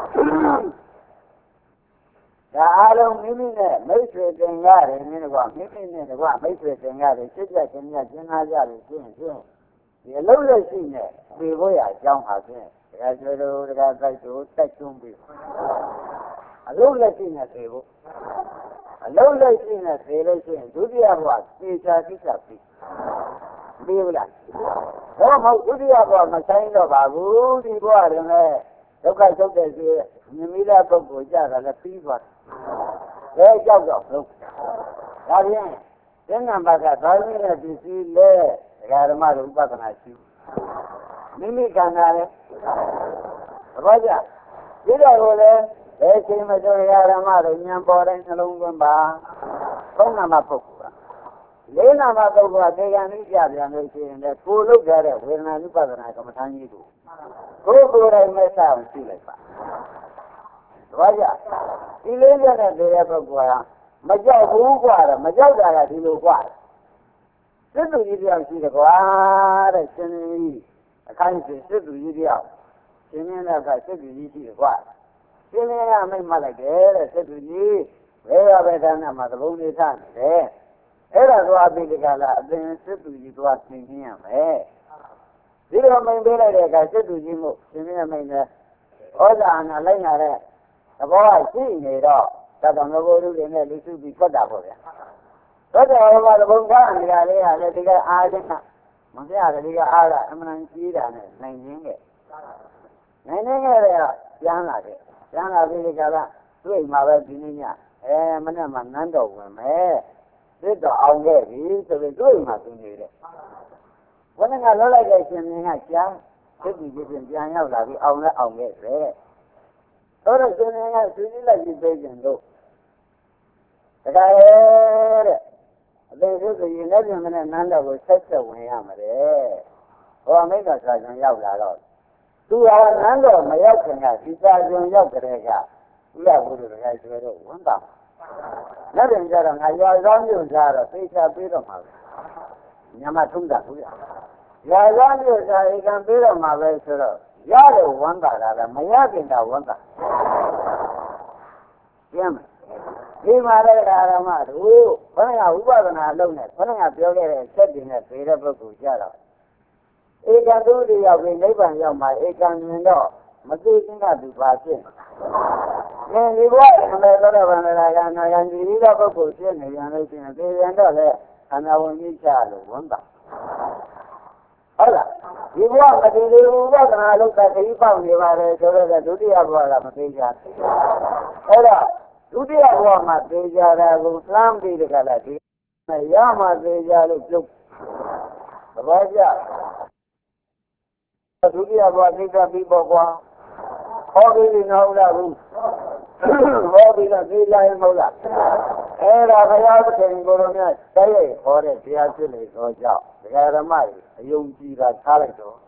ဒါအားလုံးမိမိနဲ့မိတ်ဆွေတင်ရတယ်နည်းကွာမိမိနဲ့ကွာမိတ်ဆွေတင်ရတယ်စစ်ကြခြင်းများကျင်းသားကြလို့ရှင်းရှင်းဒီအလုံးလက်ရှိနဲ့ပြေဖို့ရအကြောင်းပါဖြင့်တရားကျွေးတို့တရားတိုက်တို့တိုက်တွန်းပြီးအလုံးလက်ရှိနဲ့ပြေဖို့အလုံးလက်ရှိနဲ့ပြေလို့ရှိရင်ဒုတိယဘဝသေချာကိစ္စပြီးပြီးဘူးလားဟောမဟုတ်ဒုတိယဘဝမဆိုင်တော့ပါဘူးဒီဘဝတွင်လည်းဒုက္ခချုပ်တဲ့စီမြင်မိတဲ့ပုဂ္ဂိုလ်ကြတာလည်းပြီးသွားတယ်ဘယ်ကြောက်တော့လို့ဒါဖြင့်သင်္ကန်းဘကသာဝိနဲ့ပစ္စည်းလဲဒကာဓမ္မတို့ဥပဒနာရှိမိမိခန္ဓာလည်းသဘောကျဒီတော့ကိုလည်းဘယ်ချိန်မှဆိုရဓမ္မတို့ဉာဏ်ပေါ်တိုင်းနှလုံးသွင်းပါသုံးနာမပုဂ္ဂိုလ်ကလေးနာမပုဂ္ဂိုလ်ကဒေဂန်ကြီးပြပြန်လို့ရှိရင်လည်းကိုလုတ်ကြတဲ့ဝေဒနာဥပဒနာကမ္မထာကြီးကိုကိုယ်ကိုယ်တိုင်မဲ့စားအောင်ရှိလိုက်ပါသဘောကျဒီလေးရတဲ့ဒေဂပုဂ္ဂိုလ်ကမကြောက်ဘူးกว่าတော့မကြောက်တာကဒီလိုกว่าစစ်သူကြီးတယောက်ရှိတယ်ကွာတဲ့ရှင်ကြီးအခန်းကြီးစစ်သူကြီးတယောက်ရှင်မင်းကစစ်သူကြီးရှိတယ်ကွာရှင်မင်းကမိတ်မှလိုက်တယ်တဲ့စစ်သူကြီးဘယ်ရပဲတန်းမှာသဘုံလေးထားနေတယ်အဲ့ဒါသွားပြီးဒီကလာအသင်စစ်သူကြီးသွားသင်ခင်းရမယ်ဒီလိုမိန်ပေးလိုက်တဲ့အခါစစ်သူကြီးမို့ရှင်မင်းမိန်နဲ့ဩဇာနာလိုက်လာတဲ့သဘောကရှိနေတော့သတ္တမဂုရုတွေနဲ့လူစုပြီးထွက်တာပေါ့ဗျာထွက်တယ်ဟောသဘုံထားနေရလေးကလည်းဒီကအားချင်းကမပြရတယ်ဒီကအားကအမှန်ကြီးတာနဲ့နိုင်ရင်းခဲ့နိုင်နေခဲ့တဲ့ပြန်လာတယ်ပြန်လာပြီးဒီကလာတွေ့မှာပဲဒီနေ့ညအဲမနေ့မှနန်းတော်ဝင်မယ်စစ်တော်အောင်ခဲ့ပြီဆိုပြီးတွေ့မှာသူနေတယ်ဘယ်နဲ့ကလွတ်လိုက်တဲ့ရှင်မင်းကကြားစစ်တီကြီးပြန်ပြန်ရောက်လာပြီးအောင်လဲအောင်ခဲ့တယ်တော့ရှင်မင်းကသူကြီးလိုက်ပြီးပြေးကျင်လို့တခါတဲ့အသေးစိတ်ဆိုရင်လည်းပြင်မနဲ့နန်းတော်ကိုဆက်ဆက်ဝင်ရမှာလေဟောမိတ်တော်ဆရာကျော်ရောက်လာတော့သူဟာနန်းတော်မရောက်ခင်ကဒီစာကျော်ရောက်ကြတဲ့ကဥရဘုရားတခါကျွဲတော့ဝန်တာလက်ရင်ကြတော့ငါရွာဆောင်မြို့စားတော့သိချပေးတော့မှာညမထုံးတာဘူးရရွာဆောင်မြို့စားဧကံပေးတော့မှာပဲဆိုတော့ရတယ်ဝန်တာလားမရခင်ကဝန်တာကျမ်းဒီမှာလည်းဓမ္မတို့ဘယ်ကဥပဒနာလုံးနဲ့ဘယ်ကပြောခဲ့တဲ့စက်တင်နဲ့ပေတဲ့ပုဂ္ဂိုလ်ကြတော့ဧကံသူတယောက်ပြီးနိဗ္ဗာန်ရောက်မှာဧကံမြင်တော့မသိခြင်းကသူပါဖြစ်နေဒီဘဝအမေတော်ဗန္ဒရာကနာဂံဒီရီသောပုဂ္ဂိုလ်ဖြစ်နေပြန်လို့ရှိရင်သေပြန်တော့လေခန္ဓာဝင်ကြီးချလို့ဝန်တာဟုတ်လားဒီဘဝမတည်သေးဘူးဥပဒနာလုံးတဲ့ခရီးပေါက်နေပါတယ်ဆိုတော့ဒုတိယဘဝကမသိကြဘူးဟုတ်လားဒုတိယဘဝမှာသိကြတာကိုလှမ်းပြီးတကလားဒီရမှသိကြလို့ပြုတ်သဘောကျဒုတိယဘဝသိကြပြီးပေါ့ကွာဟောပြီးနော်လားဘူးဟောပြီးတော့သိကြရင်မဟုတ်လားအဲ့ဒါဘုရားသခင်ကိုယ်တော်မြတ်တိုက်ရိုက်ဟောတဲ့တရားဖြစ်နေသောကြောင့်ဒကာဓမ္မကြီးအယုံကြည်တာထားလိုက်တော့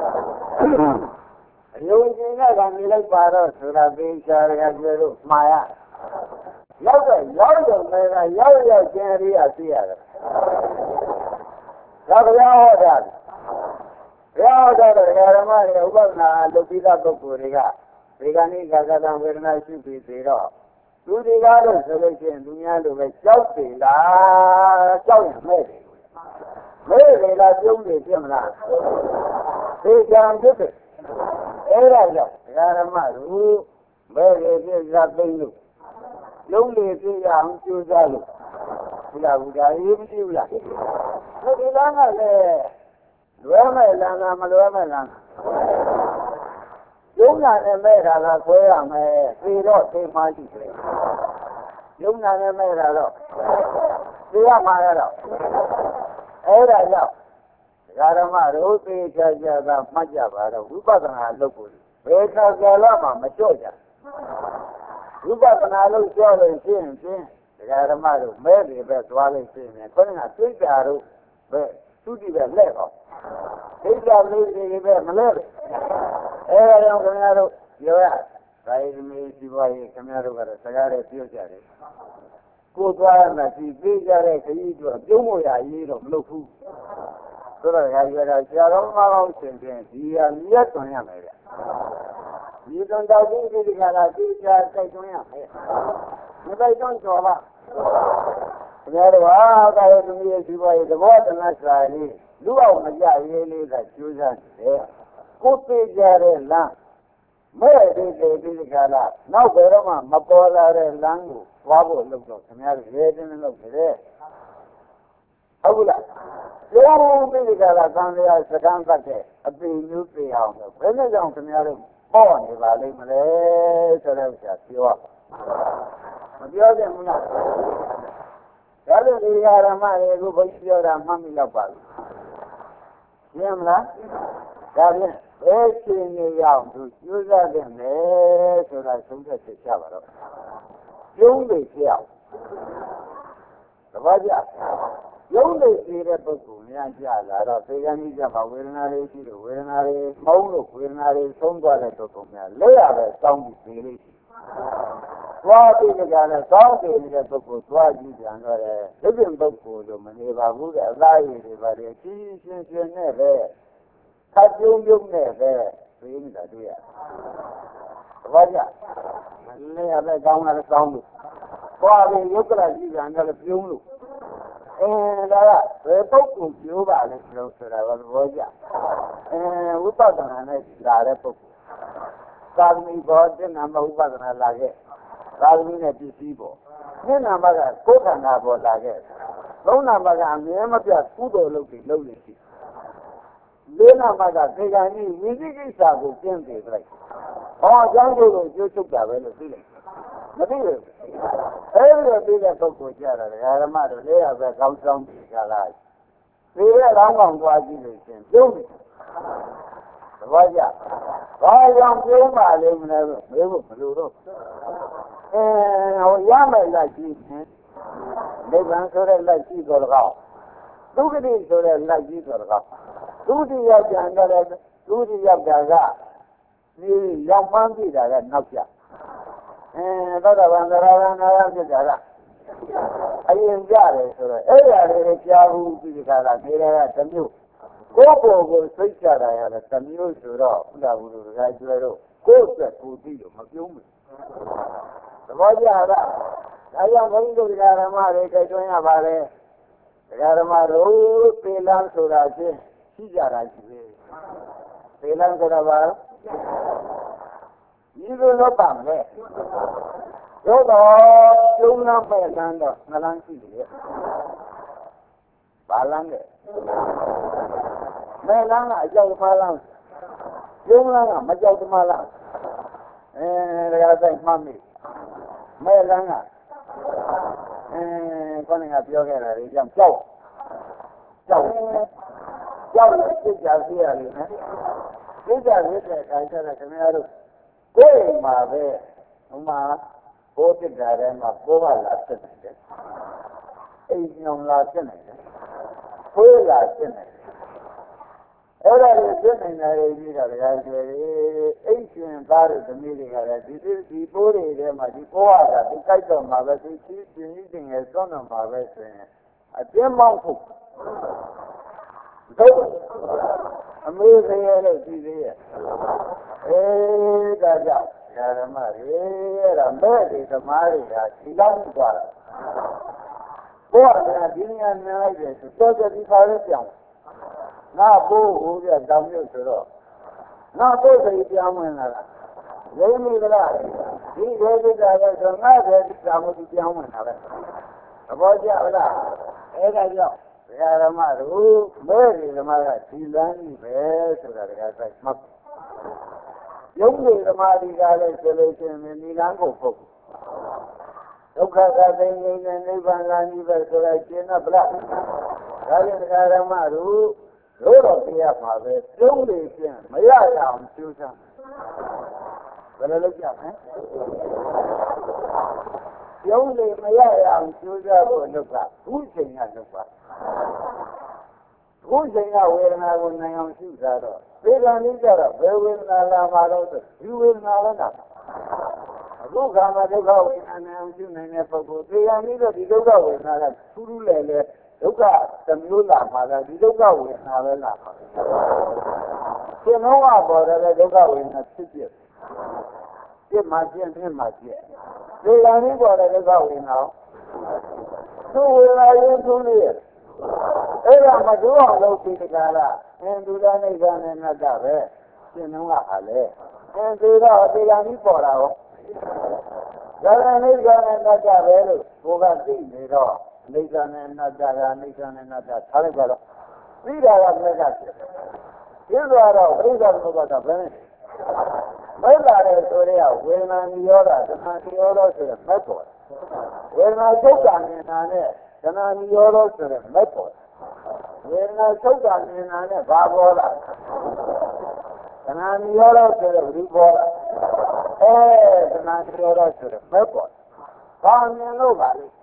အယုံကြည်တဲ့ကနေလိုက်ပါတော့ဆိုတာသိချာရကြလို့မှားရရောက်တော့ရောက်တော့မယ်ကရောက်ရောက်ကျင်ရိယာသိရတယ်ဒါဘုရားဟောတာဘုရားဟောတာဓမ္မတွေဥပဒနာလုပ်ပြီးသားပုဂ္ဂိုလ်တွေကဒီကနေ့ကာကတံဝေဒနာရှိပြီးသေးတော့သူဒီကားလို့ဆိုလို့ရှိရင်သူများလိုပဲကြောက်တယ်လားကြောက်ရင်မဲ့တယ်မဲ့တယ်လားပြုံးတယ်ဖြစ်မလားသိကြံဖြစ်တယ်အဲ့ဒါကြောင့်ဓမ္မတို့မဲ့တယ်ပြည့်စားသိလို့လုံးလေပြည့်ရအောင်ကြိုးစားလို့ဘုရားဘုရားရေးမရှိဘူးလားဒီလမ်းကလည်းလွယ်မဲ့လမ်းလားမလွယ်မဲ့လမ်းယုံနာနဲ့မဲ့တာကဆွဲရမယ်သေတော့သေမှရှိတယ်ယုံနာနဲ့မဲ့တာတော့သေရမှာရတော့အဲ့ဒါကြောင့်ဓမ္မတို့သေချာချာသာမှတ်ကြပါတော့ဝိပဿနာလုပ်ဖို့ဘယ်ခါကာလမှမလျှော့ကြဝိပဿနာလို့ပြောလို့ရှိရင်ဖြင့်ဓမ္မတို့မဲ့တွေပဲသွားလို့ရှိရင်ခေါင်းကသိကြတို့ပဲသူတိပဲလက်တော့သိကြလို့ဒီပဲမလဲအဲဒါကြောင့်ခင်ဗျားတို့ပြောရဒါရင်းမေးဒီဘဝကြီးခင်ဗျားတို့ကတော့စကားတွေပြောကြတယ်ကိုသွားရမယ်ဒီပေးကြတဲ့ခရီးတို့ပြုံးဖို့ရရေးတော့မလုပ်ဘူးဆိုတော့ရာကြီးကတော့ဆရာတော်မကောင်းရှင်ဖြင့်ဒီဟာမြတ်သွန်ရမယ်ဗျဒီသွန်တော်ကြီးဒီကလာသိချာစိတ်သွန်ရမယ်မသိသွန်ကြော်ပါခင်ဗျားတို့ဟာဒါရင်းမေးဒီဘဝကြီးသဘောတနာစာလေးလူအောင်မကြရေးလေးကကျိုးစားတယ်ကိုသိကြတဲ့လမ်းမဲ့ဒီဒီဒီကလာနောက်ဘယ်တော့မှမပေါ်လာတဲ့လမ်းကိုသွားဖို့လုပ်တော့ခင်ဗျားတို့ရဲတင်းလုပ်ကြတယ်ဟုတ်လားလုံးပြီးဒီကလာသံဃာစကံတတ်တဲ့အပင်မျိုးပြအောင်လို့ဘယ်နဲ့ကြောင့်ခင်ဗျားတို့ပေါ့နေပါလိမ့်မလဲဆိုတော့ဆရာပြောမပြောကြဘူးလားဒါလို့ဒီဓမ္မတွေအခုဘုန်းကြီးပြောတာမှတ်မိတော့ပါဘူးမြင်မလားဒါဖြင့်ဘယ်ရှင်နေရောက်သူကျိုးစားတဲ့မယ်ဆိုတာသုံးသက်ချက်ချပါတော့ကျုံးလေးပြောက်သဘောကျကျုံးလေးရှိတဲ့ပုဂ္ဂိုလ်များကြလာတော့သေကံကြီးကြပါဝေဒနာတွေရှိလို့ဝေဒနာတွေမုန်းလို့ဝေဒနာတွေဆုံးသွားတဲ့ပုဂ္ဂိုလ်များလက်ရပဲစောင်းပြီးပြေးလို့သွားပြီးကြတယ်စောင်းပြီးနေတဲ့ပုဂ္ဂိုလ်သွားကြည့်ပြန်တော့တယ်ဒီပြင်ပုဂ္ဂိုလ်လိုမနေပါဘူးတဲ့အသားရည်တွေပါလေရှင်းရှင်းရှင်းနဲ့ပဲခတ်ပြုံးပြုံးနဲ့ပဲသိနေတာတွေ့ရသဘောကျလည်းရတဲ့ကောင်းတာလည်းကောင်းလို့သွားပြီးယုတ်ကလာကြည့်ကြတယ်လည်းပြုံးလို့အဲဒါကဘယ်ပုဂ္ဂိုလ်ပြောပါလဲလို့ဆိုတာကသဘောကျအဲဝိပဿနာနဲ့လာတဲ့ပုဂ္ဂိုလ်သာသမီဘောတဏ္ဍမဥပဒနာလာခဲ့သာသမီနဲ့ပစ္စည်းပေါ်နှစ်နာမကကိုယ်ခန္ဓာပေါ်လာခဲ့သုံးနာမကအမြဲမပြတ်ကုသိုလ်လုပ်ပြီးလုပ်နေရှိလေးနာမကသေကံကြီးဝိသိကိစ္စကိုကျင့်တယ်လိုက်ဟောအကြောင်းကိုကျိုးချုပ်တာပဲလို့သိလိုက်မသိဘူးအဲဒီလိုသိတဲ့ပုဂ္ဂိုလ်ကြတာဓမ္မတို့လေးရပဲကောင်းဆောင်ပြီးကြလားဒီရဲ့ကောင်းကောင်းသွားကြည့်လို့ရှင်ပြုံးတယ်သဘောကျဘာကြောင့်ပြုံးပါလိမ့်မလဲလို့မေးဖို့ဘယ်လိုတော့အဲဟိုရမယ်လက်ရှိနိဗ္ဗာန်ဆိုတဲ့လက်ရှိကို၎င်းဒုက္ခတိဆိုတဲ့လက်ရှိကို၎င်းဒုတိယကြံတဲ့ဒုတိယတာကဒီရောက်မှန်းပြတာကနောက်ကျအဲသောတာပန်သရဂံနာရဖြစ်တာကအရင်ကြတယ်ဆိုတော့အဲ့ရလေးကြားဘူးဒီခါကနေရတာတစ်မျိုးကိုယ့်ကိုယ်ကိုစိတ်ကြတာရတယ်တစ်မျိုးဆိုတော့ဘုရားဘုရားကျွဲတော့ကိုယ့်အတွက်ကိုယ်သိလို့မပြုံးဘူးသဘောကျလားဒါကြောင့်ဘုန်းကြီးတို့ဓမ္မတွေတိုက်တွန်းရပါတယ်ဓမ္မတို့ပေလန်းဆိုတာချင်းရှိကြတာရှိသေးပေလန်းဆိုတာဘာဒီလိုတော့ပါမယ်တို့တော့ကျုံလမ်းပဲလမ်းတော့နှလန်းရှိတယ်ဘာလမ်းလဲမဲလမ်းကအကြောက်သမားလမ်းကျုံလမ်းကမကြောက်သမားလမ်းအဲဒါကဆိုင်မှတ်မိမဲလမ်းကအဲခေါင်းကပြောခဲ့တာလေကြောက်ကြောက်ကြောက်ကြောက်လို့စိတ်ကြသေးရလိမ့်မယ်စိတ်ကြသေးတဲ့အခါကျတော့ခင်ဗျားတို့ကိုယ်အိမ်မှာပဲဟိုမှာဘိုးတက်တာထဲမှာဘိုးကလာဖြစ်နေတယ်အိမ်ညောင်လာဖြစ်နေတယ်ဘိုးလာဖြစ်နေတယ်အဲ့ဒါကိုဖြစ်နေတာလေကြီးတာတရားကျွေးအိမ်ရှင်သားတို့သမီးတွေကလည်းဒီဒီဘိုးတွေထဲမှာဒီဘိုးကဒီကြိုက်တော့မှာပဲဒီချင်းချင်းချင်းငယ်စွန့်တော့မှာပဲဆိုရင်အပြင်းမောက်ဖို့တော့အမေသေးရလို့ကြည့်သေးရဲ့အေးဒါကြောင့်ဓမ္မတွေအဲ့ဒါမဲ့ဒီသမားတွေကဒီလောက်သွားတာဘုရားကဒီနေရာမြင်လိုက်တယ်ဆိုတော့ဒီခါလေးပြောင်းငါဘိုးဟိုပြတောင်မြုပ်ဆိုတော့ငါဘိုးစိတ်ပြောင်းဝင်လာတာလိမ့်မိကလားဒီဒေသကလည်းဆိုငါတဲ့တောင်မြုပ်ပြောင်းဝင်လာတယ်သဘောကျလားအဲ့ဒါကြောင့်ဓမ္မတို့မဲ့ဒီဓမ္မကဒီလမ်းကြီးပဲဆိုတာတကယ်ဆိုင်မှတ်ယုံကြည်ဓမ္မဒီကလည်းဆိုလို့ရှိရင်ဒီလမ်းကိုပုတ်ဒုက္ခကသိငြိမ်းတဲ့နိဗ္ဗာန်လမ်းကြီးပဲဆိုတော့ရှင်းတော့ဗလားဒါပြန်တရားဓမ္မတို့တို့တော့ပြရမှာပဲကျုံးနေပြန်မရအောင်ကျိုးစားဘယ်လိုလုပ်ကြမလဲကျုံးနေမရအောင်ကျိုးစားဖို့လုပ်တာခုချိန်ကလုပ်ပါခုချိန်ကဝေဒနာကိုနိုင်အောင်ရှုစားတော့ဝေဒနာလေးကြတော့ဘယ်ဝေဒနာလာမှာတော့ဒီဝေဒနာလည်းနာအခုခါမှာဒုက္ခဝေဒနာနိုင်အောင်ရှုနိုင်တဲ့ပုဂ္ဂိုလ်တရားနည်းတော့ဒီဒုက္ခဝေဒနာကထူးထူးလဲလဲဒုက္ခတစ်မျိုးလာမှာလားဒီဒုက္ခဝေဒနာပဲလာမှာရှင်းတော့ပေါ်တယ်ဒုက္ခဝေဒနာဖြစ်ဖြစ်ဖြစ်မှဖြစ်ဖြစ်မှဖြစ်တရားနည်းပေါ်တဲ့ဒုက္ခဝေဒနာသူ့ဝေဒနာရင်သူ့လေးအဲ့ဒါမတို့အောင်လုပ်ပြီးတကားလားအင်းဒုရနိဗ္ဗာန်နဲ့နတ်တာပဲရှင်းတော့ဟာလေအင်းဒီတော့တရားနည်းပေါ်တာရောဒါရနိဗ္ဗာန်နဲ့နတ်တာပဲလို့ဘုရားသိနေတော့နိဗ္ဗာန်နဲ့နတ်တာကနိဗ္ဗာန်နဲ့နတ်တာထားလိုက်ကြတော့ပြီးတာကမြတ်ကဖြစ်ကျင်းသွားတော့ပြိဿဘုရားကဘယ်နဲ့မဲ့လာတဲ့ဆိုရဲဝေဒနာနိရောဓသမာဓိရောဓဆိုတဲ့မဲ့ပေါ်ဝေဒနာချုပ်တာနေတာနဲ့သမာဓိရောဓဆိုတဲ့မဲ့ပေါ်ဝေဒနာချုပ်တာနေတာနဲ့ဘာပေါ်လာသမာဓိရောဓဆိုတဲ့ဝိပေါ်လာအဲသမာဓိရောဓဆိုတဲ့မဲ့ပေါ်ဘာမြင်လို့ပါလဲ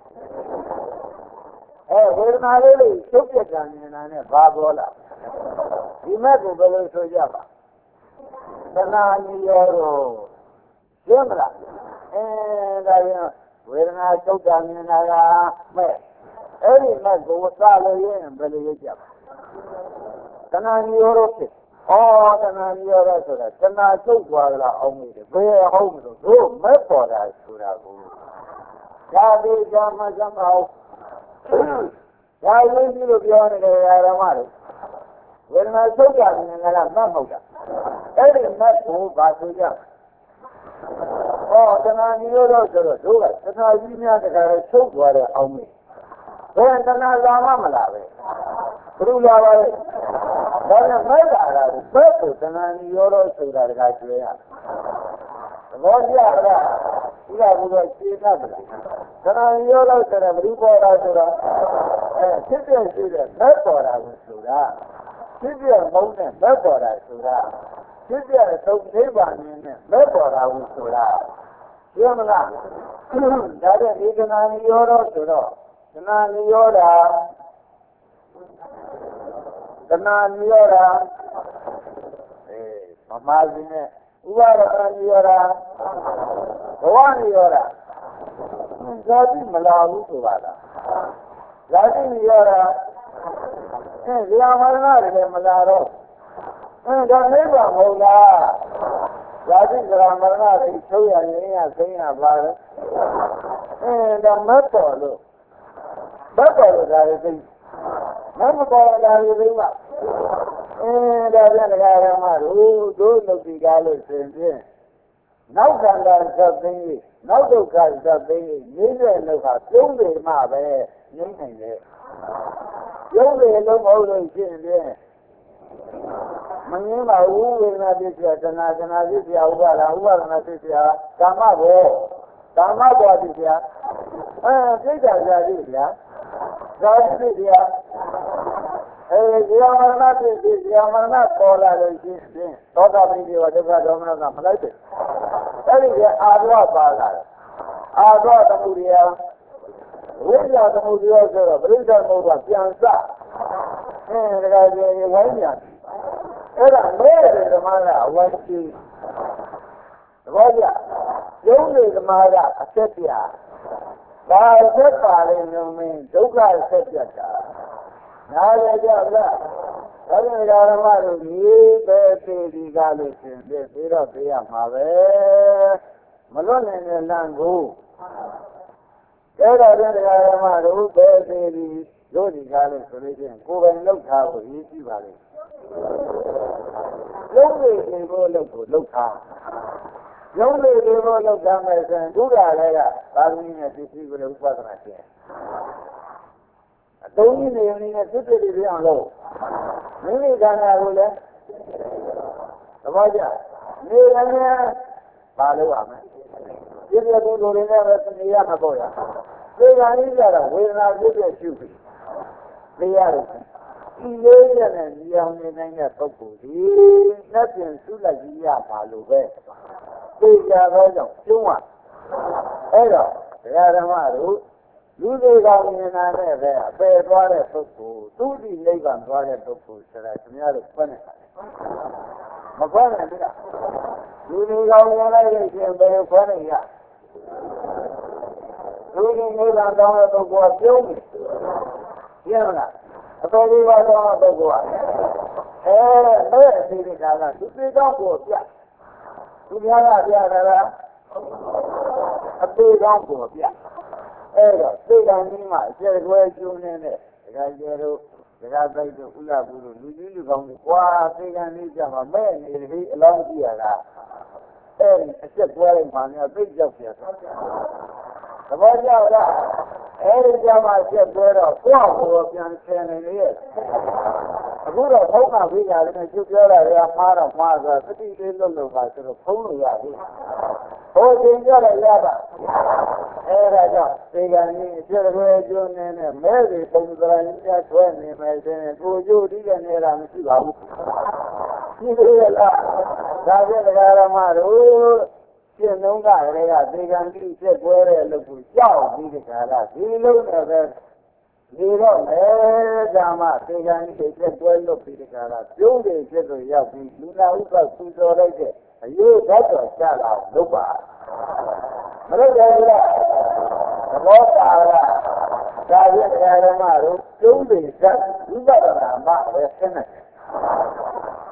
အဲဝေဒနာလေးလေးချုပ်ပြတာနေတာနဲ့ဘာပေါ်လာဒီမဲ့ကိုဘယ်လိုဆိုကြပါသနာနိရောဓရှင်းမလားအဲဒါရင်ဝေဒနာချုပ်တာနေတာကမဲ့အဲ့ဒီမဲ့ကိုစလို့ရင်ဘယ်လိုရကြပါသနာနိရောဓဖြစ်ဩတဏှာရောတော့ဆိုတာတဏှာချုပ်သွားကြလားအောင်မိတယ်ဘယ်ဟုတ်မလို့တို့မဲ့ပေါ်တာဆိုတာကိုဒါသေးကြမှာစမအောင်ဒါရင်းပြီးလို့ပြောနေတယ်ဓမ္မတို့ဝေဒနာချုပ်ကြတယ်ငါကမှတ်ဟုတ်တာအဲ့ဒီမှတ်ကိုဘာဆိုကြဩတဏှာရောတော့ဆိုတော့တို့ကတဏှာကြီးများတခါတော့ချုပ်သွားတယ်အောင်မိဘယ်တဏှာလာမှမလားပဲဘုရားပါလေဒါနဲ့မိုက်လာတာကိုဘယ်ကိုတဏှာရောတော့ဆိုတာတခါကျွေးရသဘောကျလားဒီကဘုရားရှင်းတတ်တယ်တဏှာရောတော့ဆိုတော့ဘယ်ပေါ်တာဆိုတော့အဲဖြစ်ပြရှိတဲ့မဲ့ပေါ်တာကိုဆိုတာဖြစ်ပြမုန်းတဲ့မဲ့ပေါ်တာဆိုတာဖြစ်ပြသုံးနိဗ္ဗာန်နဲ့မဲ့ပေါ်တာကိုဆိုတာပြောမလားဒါတဲ့ဒီတဏှာရောတော့ဆိုတော့တဏှာရောတာတဏှာရောတာအေးမမားစင်းနဲ့ဥပါဒနာရောတာဘဝရောတာဇာတိမလာဘူးဆိုပါလားဇာတိရောတာအဲဇာမရဏတွေမလာတော့အဲဒါနိဗ္ဗာန်မဟုတ်လားဇာတိဇာမရဏတွေချုပ်ရရင်ရသိရပါလေအဲဒါမတ်တော်လို့ဘတ်တော်လို့ဒါတွေသိမမပေါ်လာရသေးပါအဲဒါပြန်တရားဓမ္မတို့တို့လုပ်ပြီးကားလို့ဆိုရင်နောက်ခန္ဓာသတ်သိင်းနောက်ဒုက္ခသတ်သိင်းငြိမ့်တဲ့လောကပြုံးတယ်မှပဲငြိမ့်နိုင်တယ်ပြုံးတယ်လို့မဟုတ်လို့ရှိရင်မငင်းပါဘူးဝေဒနာဖြစ်ပြတဏှာတဏှာဖြစ်ပြဥပါဒဥပါဒနာဖြစ်ပြကာမဘောကာမဘောဖြစ်ပြအဲပြိတ္တာဇာတိဗျာဇာတိဖြစ်ပြအဲဒီဇာမရဏဖြစ်ပြဇာမရဏပေါ်လာလို့ရှိရင်သောတာပတိဝဒုက္ခဒေါမနကမလိုက်တယ်အဲဒီကအာရောပါလာတယ်အာရောသမှုရိယဝိညာသမှုရိယဆိုတော့ပရိစ္ဆေမုဒ္ဒပြန်စအဲဒါကြရင်ဝိညာအဲ့ဒါမဲတဲ့ဓမ္မကအဝိရှိသဘောကျယုံနေဓမ္မကအသက်ပြဒါအသက်ပါလေလုံးမင်းဒုက္ခဆက်ပြတာနားရကြလားဒါပြန်ဓမ္မတို့ဒီပဲသိဒီကားလို့ရှင်ပြပြီးတော့သိရမှာပဲမလွတ်နိုင်တဲ့လမ်းကိုအဲ့ဒါပြန်ဓမ္မတို့ပဲသိဒီတို့ဒီကားလို့ဆိုလို့ချင်းကိုယ်ပိုင်လောက်ထားဖို့ရည်ရှိပါလေလုံးလေးတွေဘို့လောက်ကိုလောက်ထားလုံးလေးတွေဘို့လောက်ထားမယ်ဆိုရင်ဒုက္ခလည်းကသာသမီနဲ့သိသိကိုလည်းဥပဒနာကျင်အတုံးကြီးနေနေနဲ့သိသိတွေပြအောင်လို့မိမိခန္ဓာကိုလည်းသဘောကျနေရမယ်ပါလို့ရမယ်ဒီလိုကိုယ်ကိုယ်လည်းပဲနေရမှာပေါ့ရသေခါကြီးကြတော့ဝေဒနာဖြစ်ဖြစ်ရှုပြီးသိရတယ်ဒီလေးရတဲ့ဉာဏ်နဲ့နိုင်တဲ့ပုဂ္ဂိုလ်ဒီလက်ပြင်ဆုလိုက်ကြီးရပါလို့ပဲသိကြတော့ကြောင့်ကျုံးရအဲ့တော့ဒကာဓမ္မတို့လူတွေကမြင်လာတဲ့ပဲအပယ်သွားတဲ့ပုဂ္ဂိုလ်သူဒီနိဗ္ဗာန်သွားတဲ့ပုဂ္ဂိုလ်ဆိုတာခင်ဗျားတို့ဖွင့်နေတယ်မဖွင့်နိုင်ဘူးလားလူတွေကမြင်လိုက်တဲ့ရှင်ဘယ်ဖွင့်နေရလူတွေနိဗ္ဗာန်သွားတဲ့ပုဂ္ဂိုလ်ကပြုံးနေရမလားအတော်လေးပါတော့ပုဂ္ဂိုလ်ကအဲမဲ့အစီအစဉ်ကသူပြေတော့ကိုပြသူများကပြတာလားအပြေတော့ကိုပြအဲ့တော့သိကံကြီးမှအကျယ်ကွဲကျိုးနေတဲ့ဒကာကျယ်တို့ဒကာသိုက်တို့ဥလဘူးတို့လူကြီးလူကောင်းတွေကွာသိကံကြီးကြမှာမဲ့နေပြီအလောင်းကြည့်ရတာအဲ့ဒီအကျက်ကွဲလိုက်မှလည်းသိကြောက်ပြတာသဘောကျလားအဲ့ဒီကြမှာချက်ပွဲတော့ကိုယ့်ကိုယ်ပြန်ဆင်နေရဲ့အခုတော့ဘုရားဝိညာဉ်နဲ့ကျုပ်ပြောတာကမှားတော့မှားဆိုသတိလေးလွတ်လို့ပါဆိုတော့ဖုံးလို့ရပြီဟိုချိန်ကြတော့ရပါအဲ့ဒါကြောင့်သေကံကြီးအချက်ကွဲကျွန်းနေနဲ့မဲတွေပုံစံကြီးဆွဲနေမယ်ဆိုရင်ကိုကျိုးတိတဲ့နေတာမရှိပါဘူးရှိသေးရဲ့လားဒါပြဒကာရမတို့ရှင်းလုံးကလည်းကသေကံကြီးချက်ကွဲတဲ့အလုပ်ကိုကြောက်ပြီးဒီကလာဒီလုံးနဲ့ပဲဒီတော့မဲဓမ္မသေကံကြီးချက်ကွဲလို့ပြီးဒီကလာပြုံးတယ်ချက်ကိုရောက်ပြီးလူနာဥပ္ပဆူတော်လိုက်တဲ့အယုဓာတ်တော်ချလာလုပ်ပါမလုပ်ရဘူးလားသဘောပါလားဒါပြဒကာရမတို့ပြုံးတယ်ချက်ဥပဒနာမှပဲဆင်းနေဒ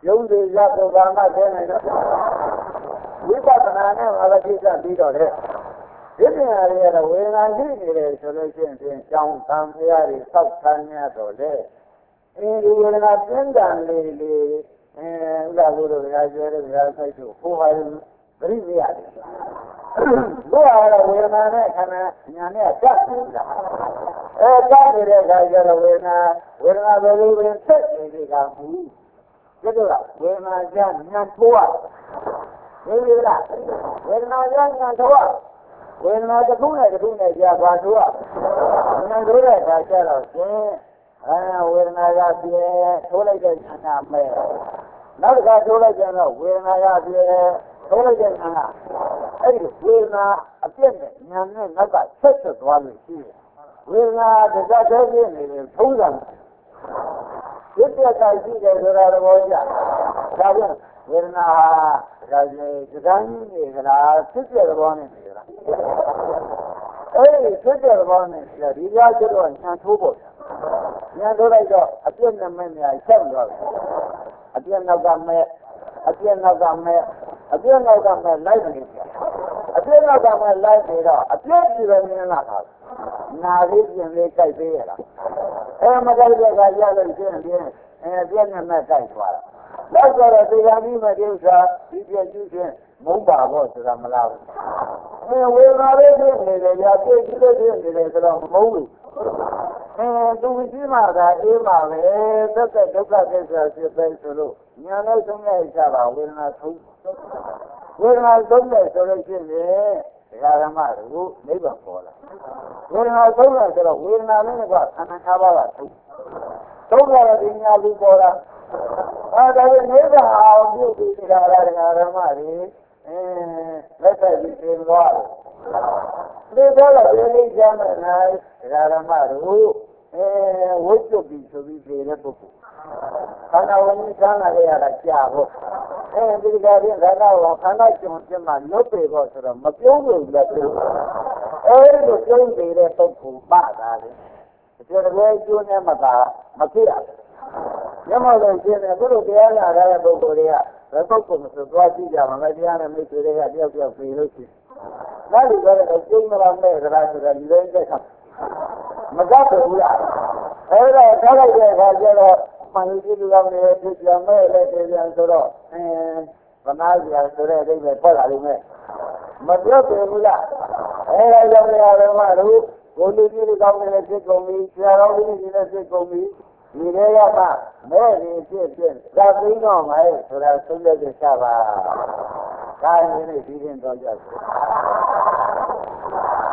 ယုံကြည်ရတော့ဘာမှသိနေတော့ဝိပဿနာနဲ့ဘာသာသိကြပြီးတော့လေဒီနေရာတွေကတော့ဝေဒနာရှိနေတယ်ဆိုလို့ရှိရင်ဖြင့်ကြောင်းသံဖရာတွေစောက်ဆန်းရတော့လေအဲဒီဝေဒနာပြင်းထန်လေးလေးအဲဥလာလို့တော့ဘုရားပြောတယ်ဘုရားဆိုင်တို့ဟိုဟာပရိသေရတယ်ဘုရားကတော့ဝေဒနာနဲ့ခန္ဓာညာနဲ့တတ်နေတာအဲတတ်နေတဲ့အခါကျတော့ဝေဒနာဝေဒနာဘယ်လိုပဲဆက်နေကြတာဘူးဒီတော့ဝေဒနာကြညာထိုးရဒီလိုလားဝေဒနာကြညာထိုးရဝေဒနာတစ်ခုနဲ့တစ်ခုနဲ့ကြာပါထိုးရညာထိုးတဲ့အခါကျတော့ရှင်အဲဝေဒနာကပြဲထိုးလိုက်တဲ့ညာနာမဲ့နောက်တစ်ခါထိုးလိုက်ကြတော့ဝေဒနာကပြဲထိုးလိုက်တဲ့ညာနာအဲ့ဒီဝေဒနာအပြည့်နဲ့ညာနဲ့နောက်ကဆက်ဆက်သွားလို့ရှိတယ်ဝေဒနာတစ်သက်တည်းပြင်းနေတယ်ထုံးတယ်ဒီပြတ်တာရှိတယ်ဆိုတာတော့ကြာဒါကြောင့်ဝေဒနာဟာဒါကြီးဒီကန်းကြီးနေကြလားဖြစ်ပြတဲ့ဘောနဲ့နေကြလားအဲ့ဒီဖြစ်ပြတဲ့ဘောနဲ့ဒီကြားကျတော့ညာထိုးဖို့ညာထိုးလိုက်တော့အပြည့်နဲ့မဲ့များဆက်သွားတယ်အပြည့်နောက်ကမဲ့အပြည့်နောက်ကမဲ့အပြည့်နောက်ကမဲ့လိုက်နေတယ်အပြည့်နောက်ကမဲ့လိုက်နေတော့အပြည့်ကြီးပဲမြင်လာတာနာလေးပြင်လေးကြိုက်သေးရလားအဲမကြိုက်တဲ့အခါကျလို့ရှင်းပြင်းအဲပြည့်နဲ့မဲ့ကြိုက်သွားတာလောက်ကြတော့တရားပြီးမှဒီဥစ္စာဒီပြည့်ကျချင်းမုန်းပါဘောဆိုတာမလားဘူးအဲဝေဒနာလေးဖြစ်နေတယ်ကြာပြည့်ကြီးလေးဖြစ်နေတယ်ဆိုတော့မုန်းဘူးအဲသူကြီးမှသာအေးမှပဲသက်သက်ဒုက္ခသစ္စာဖြစ်ပဲဆိုလို့ညာနဲ့ဆုံးရကြပါဝေဒနာဆုံးဝေဒနာဆုံးတယ်ဆိုလို့ရှိရင်ဒကာဓမ္မတို့နိဗ္ဗာန်ပေါ်လာဝေဒနာဆုံးတယ်ဆိုတော့ဝေဒနာနဲ့ကခန္ဓာ၅ပါးကဆုံးသုံးရတဲ့ဉာဏ်လူပေါ်လာအဲဒါပေမဲ့နိဗ္ဗာန်အောင်ပြုပြီးကြတာဒကာဓမ္မတွေအဲလက်သက်ပြီးသင်သွားတယ်ဒီတော့လည်းဒီကြမ်းတဲ့နိုင်ဒကာဓမ္မတို့အဲဝိသုပိဆိုပြီးပြေတဲ့ပုဂ္ဂိုလ်ခန္ဓာဝင်ကြီးဆန်းလာရတာကြာဖို့အဲဒီကနေ့ခန္ဓာဝခန္ဓာကျုံပြမှာလွတ်ပေဖို့ဆိုတော့မပြုံးလို့လည်းပြုံးအဲဒီလိုပြုံးနေတဲ့ပုဂ္ဂိုလ်ပါတာလေဒီလိုကျိုးနဲ့မသာမဖြစ်ရဘူးညမလို့ရှင်းတယ်ဘုလိုတရားလာတဲ့ပုဂ္ဂိုလ်တွေကဘယ်ပုဂ္ဂိုလ်မဆိုသွားကြည့်ကြမှာမတရားနဲ့မိတ်ဆွေတွေကတယောက်တယောက်ပြေလို့ရှိတယ်။ဒါလိုကြတော့ကျုံးမလာမဲ့ကြတာဆိုတော့ဒီလိုသက်ခါမကပ်ဘူးလား။အဲဒါထားလိုက်တဲ့အခါကျတော့မှန်ကြီးလူကောင်းတွေဖြစ်ကြမဲ့လည်းပြန်ဆိုတော့အဲဗနာကြီးဆိုတဲ့အဓိပ္ပာယ်ထွက်လာလိမ့်မယ်။မပြောပြဘူးလား။အဲဒါကြောင့်လည်းဓမ္မတို့ဘုလူကြီးလူကောင်းတွေဖြစ်ကုန်ပြီဆရာတော်ကြီးတွေလည်းဖြစ်ကုန်ပြီဒီလေရကမဲ့ရင်ဖြစ်ဖြစ်သာသိတော့မယ်ဆိုတာသုံးတဲ့ကြပါဒါရင်းနဲ့ဒီရင်တော့ကြတယ်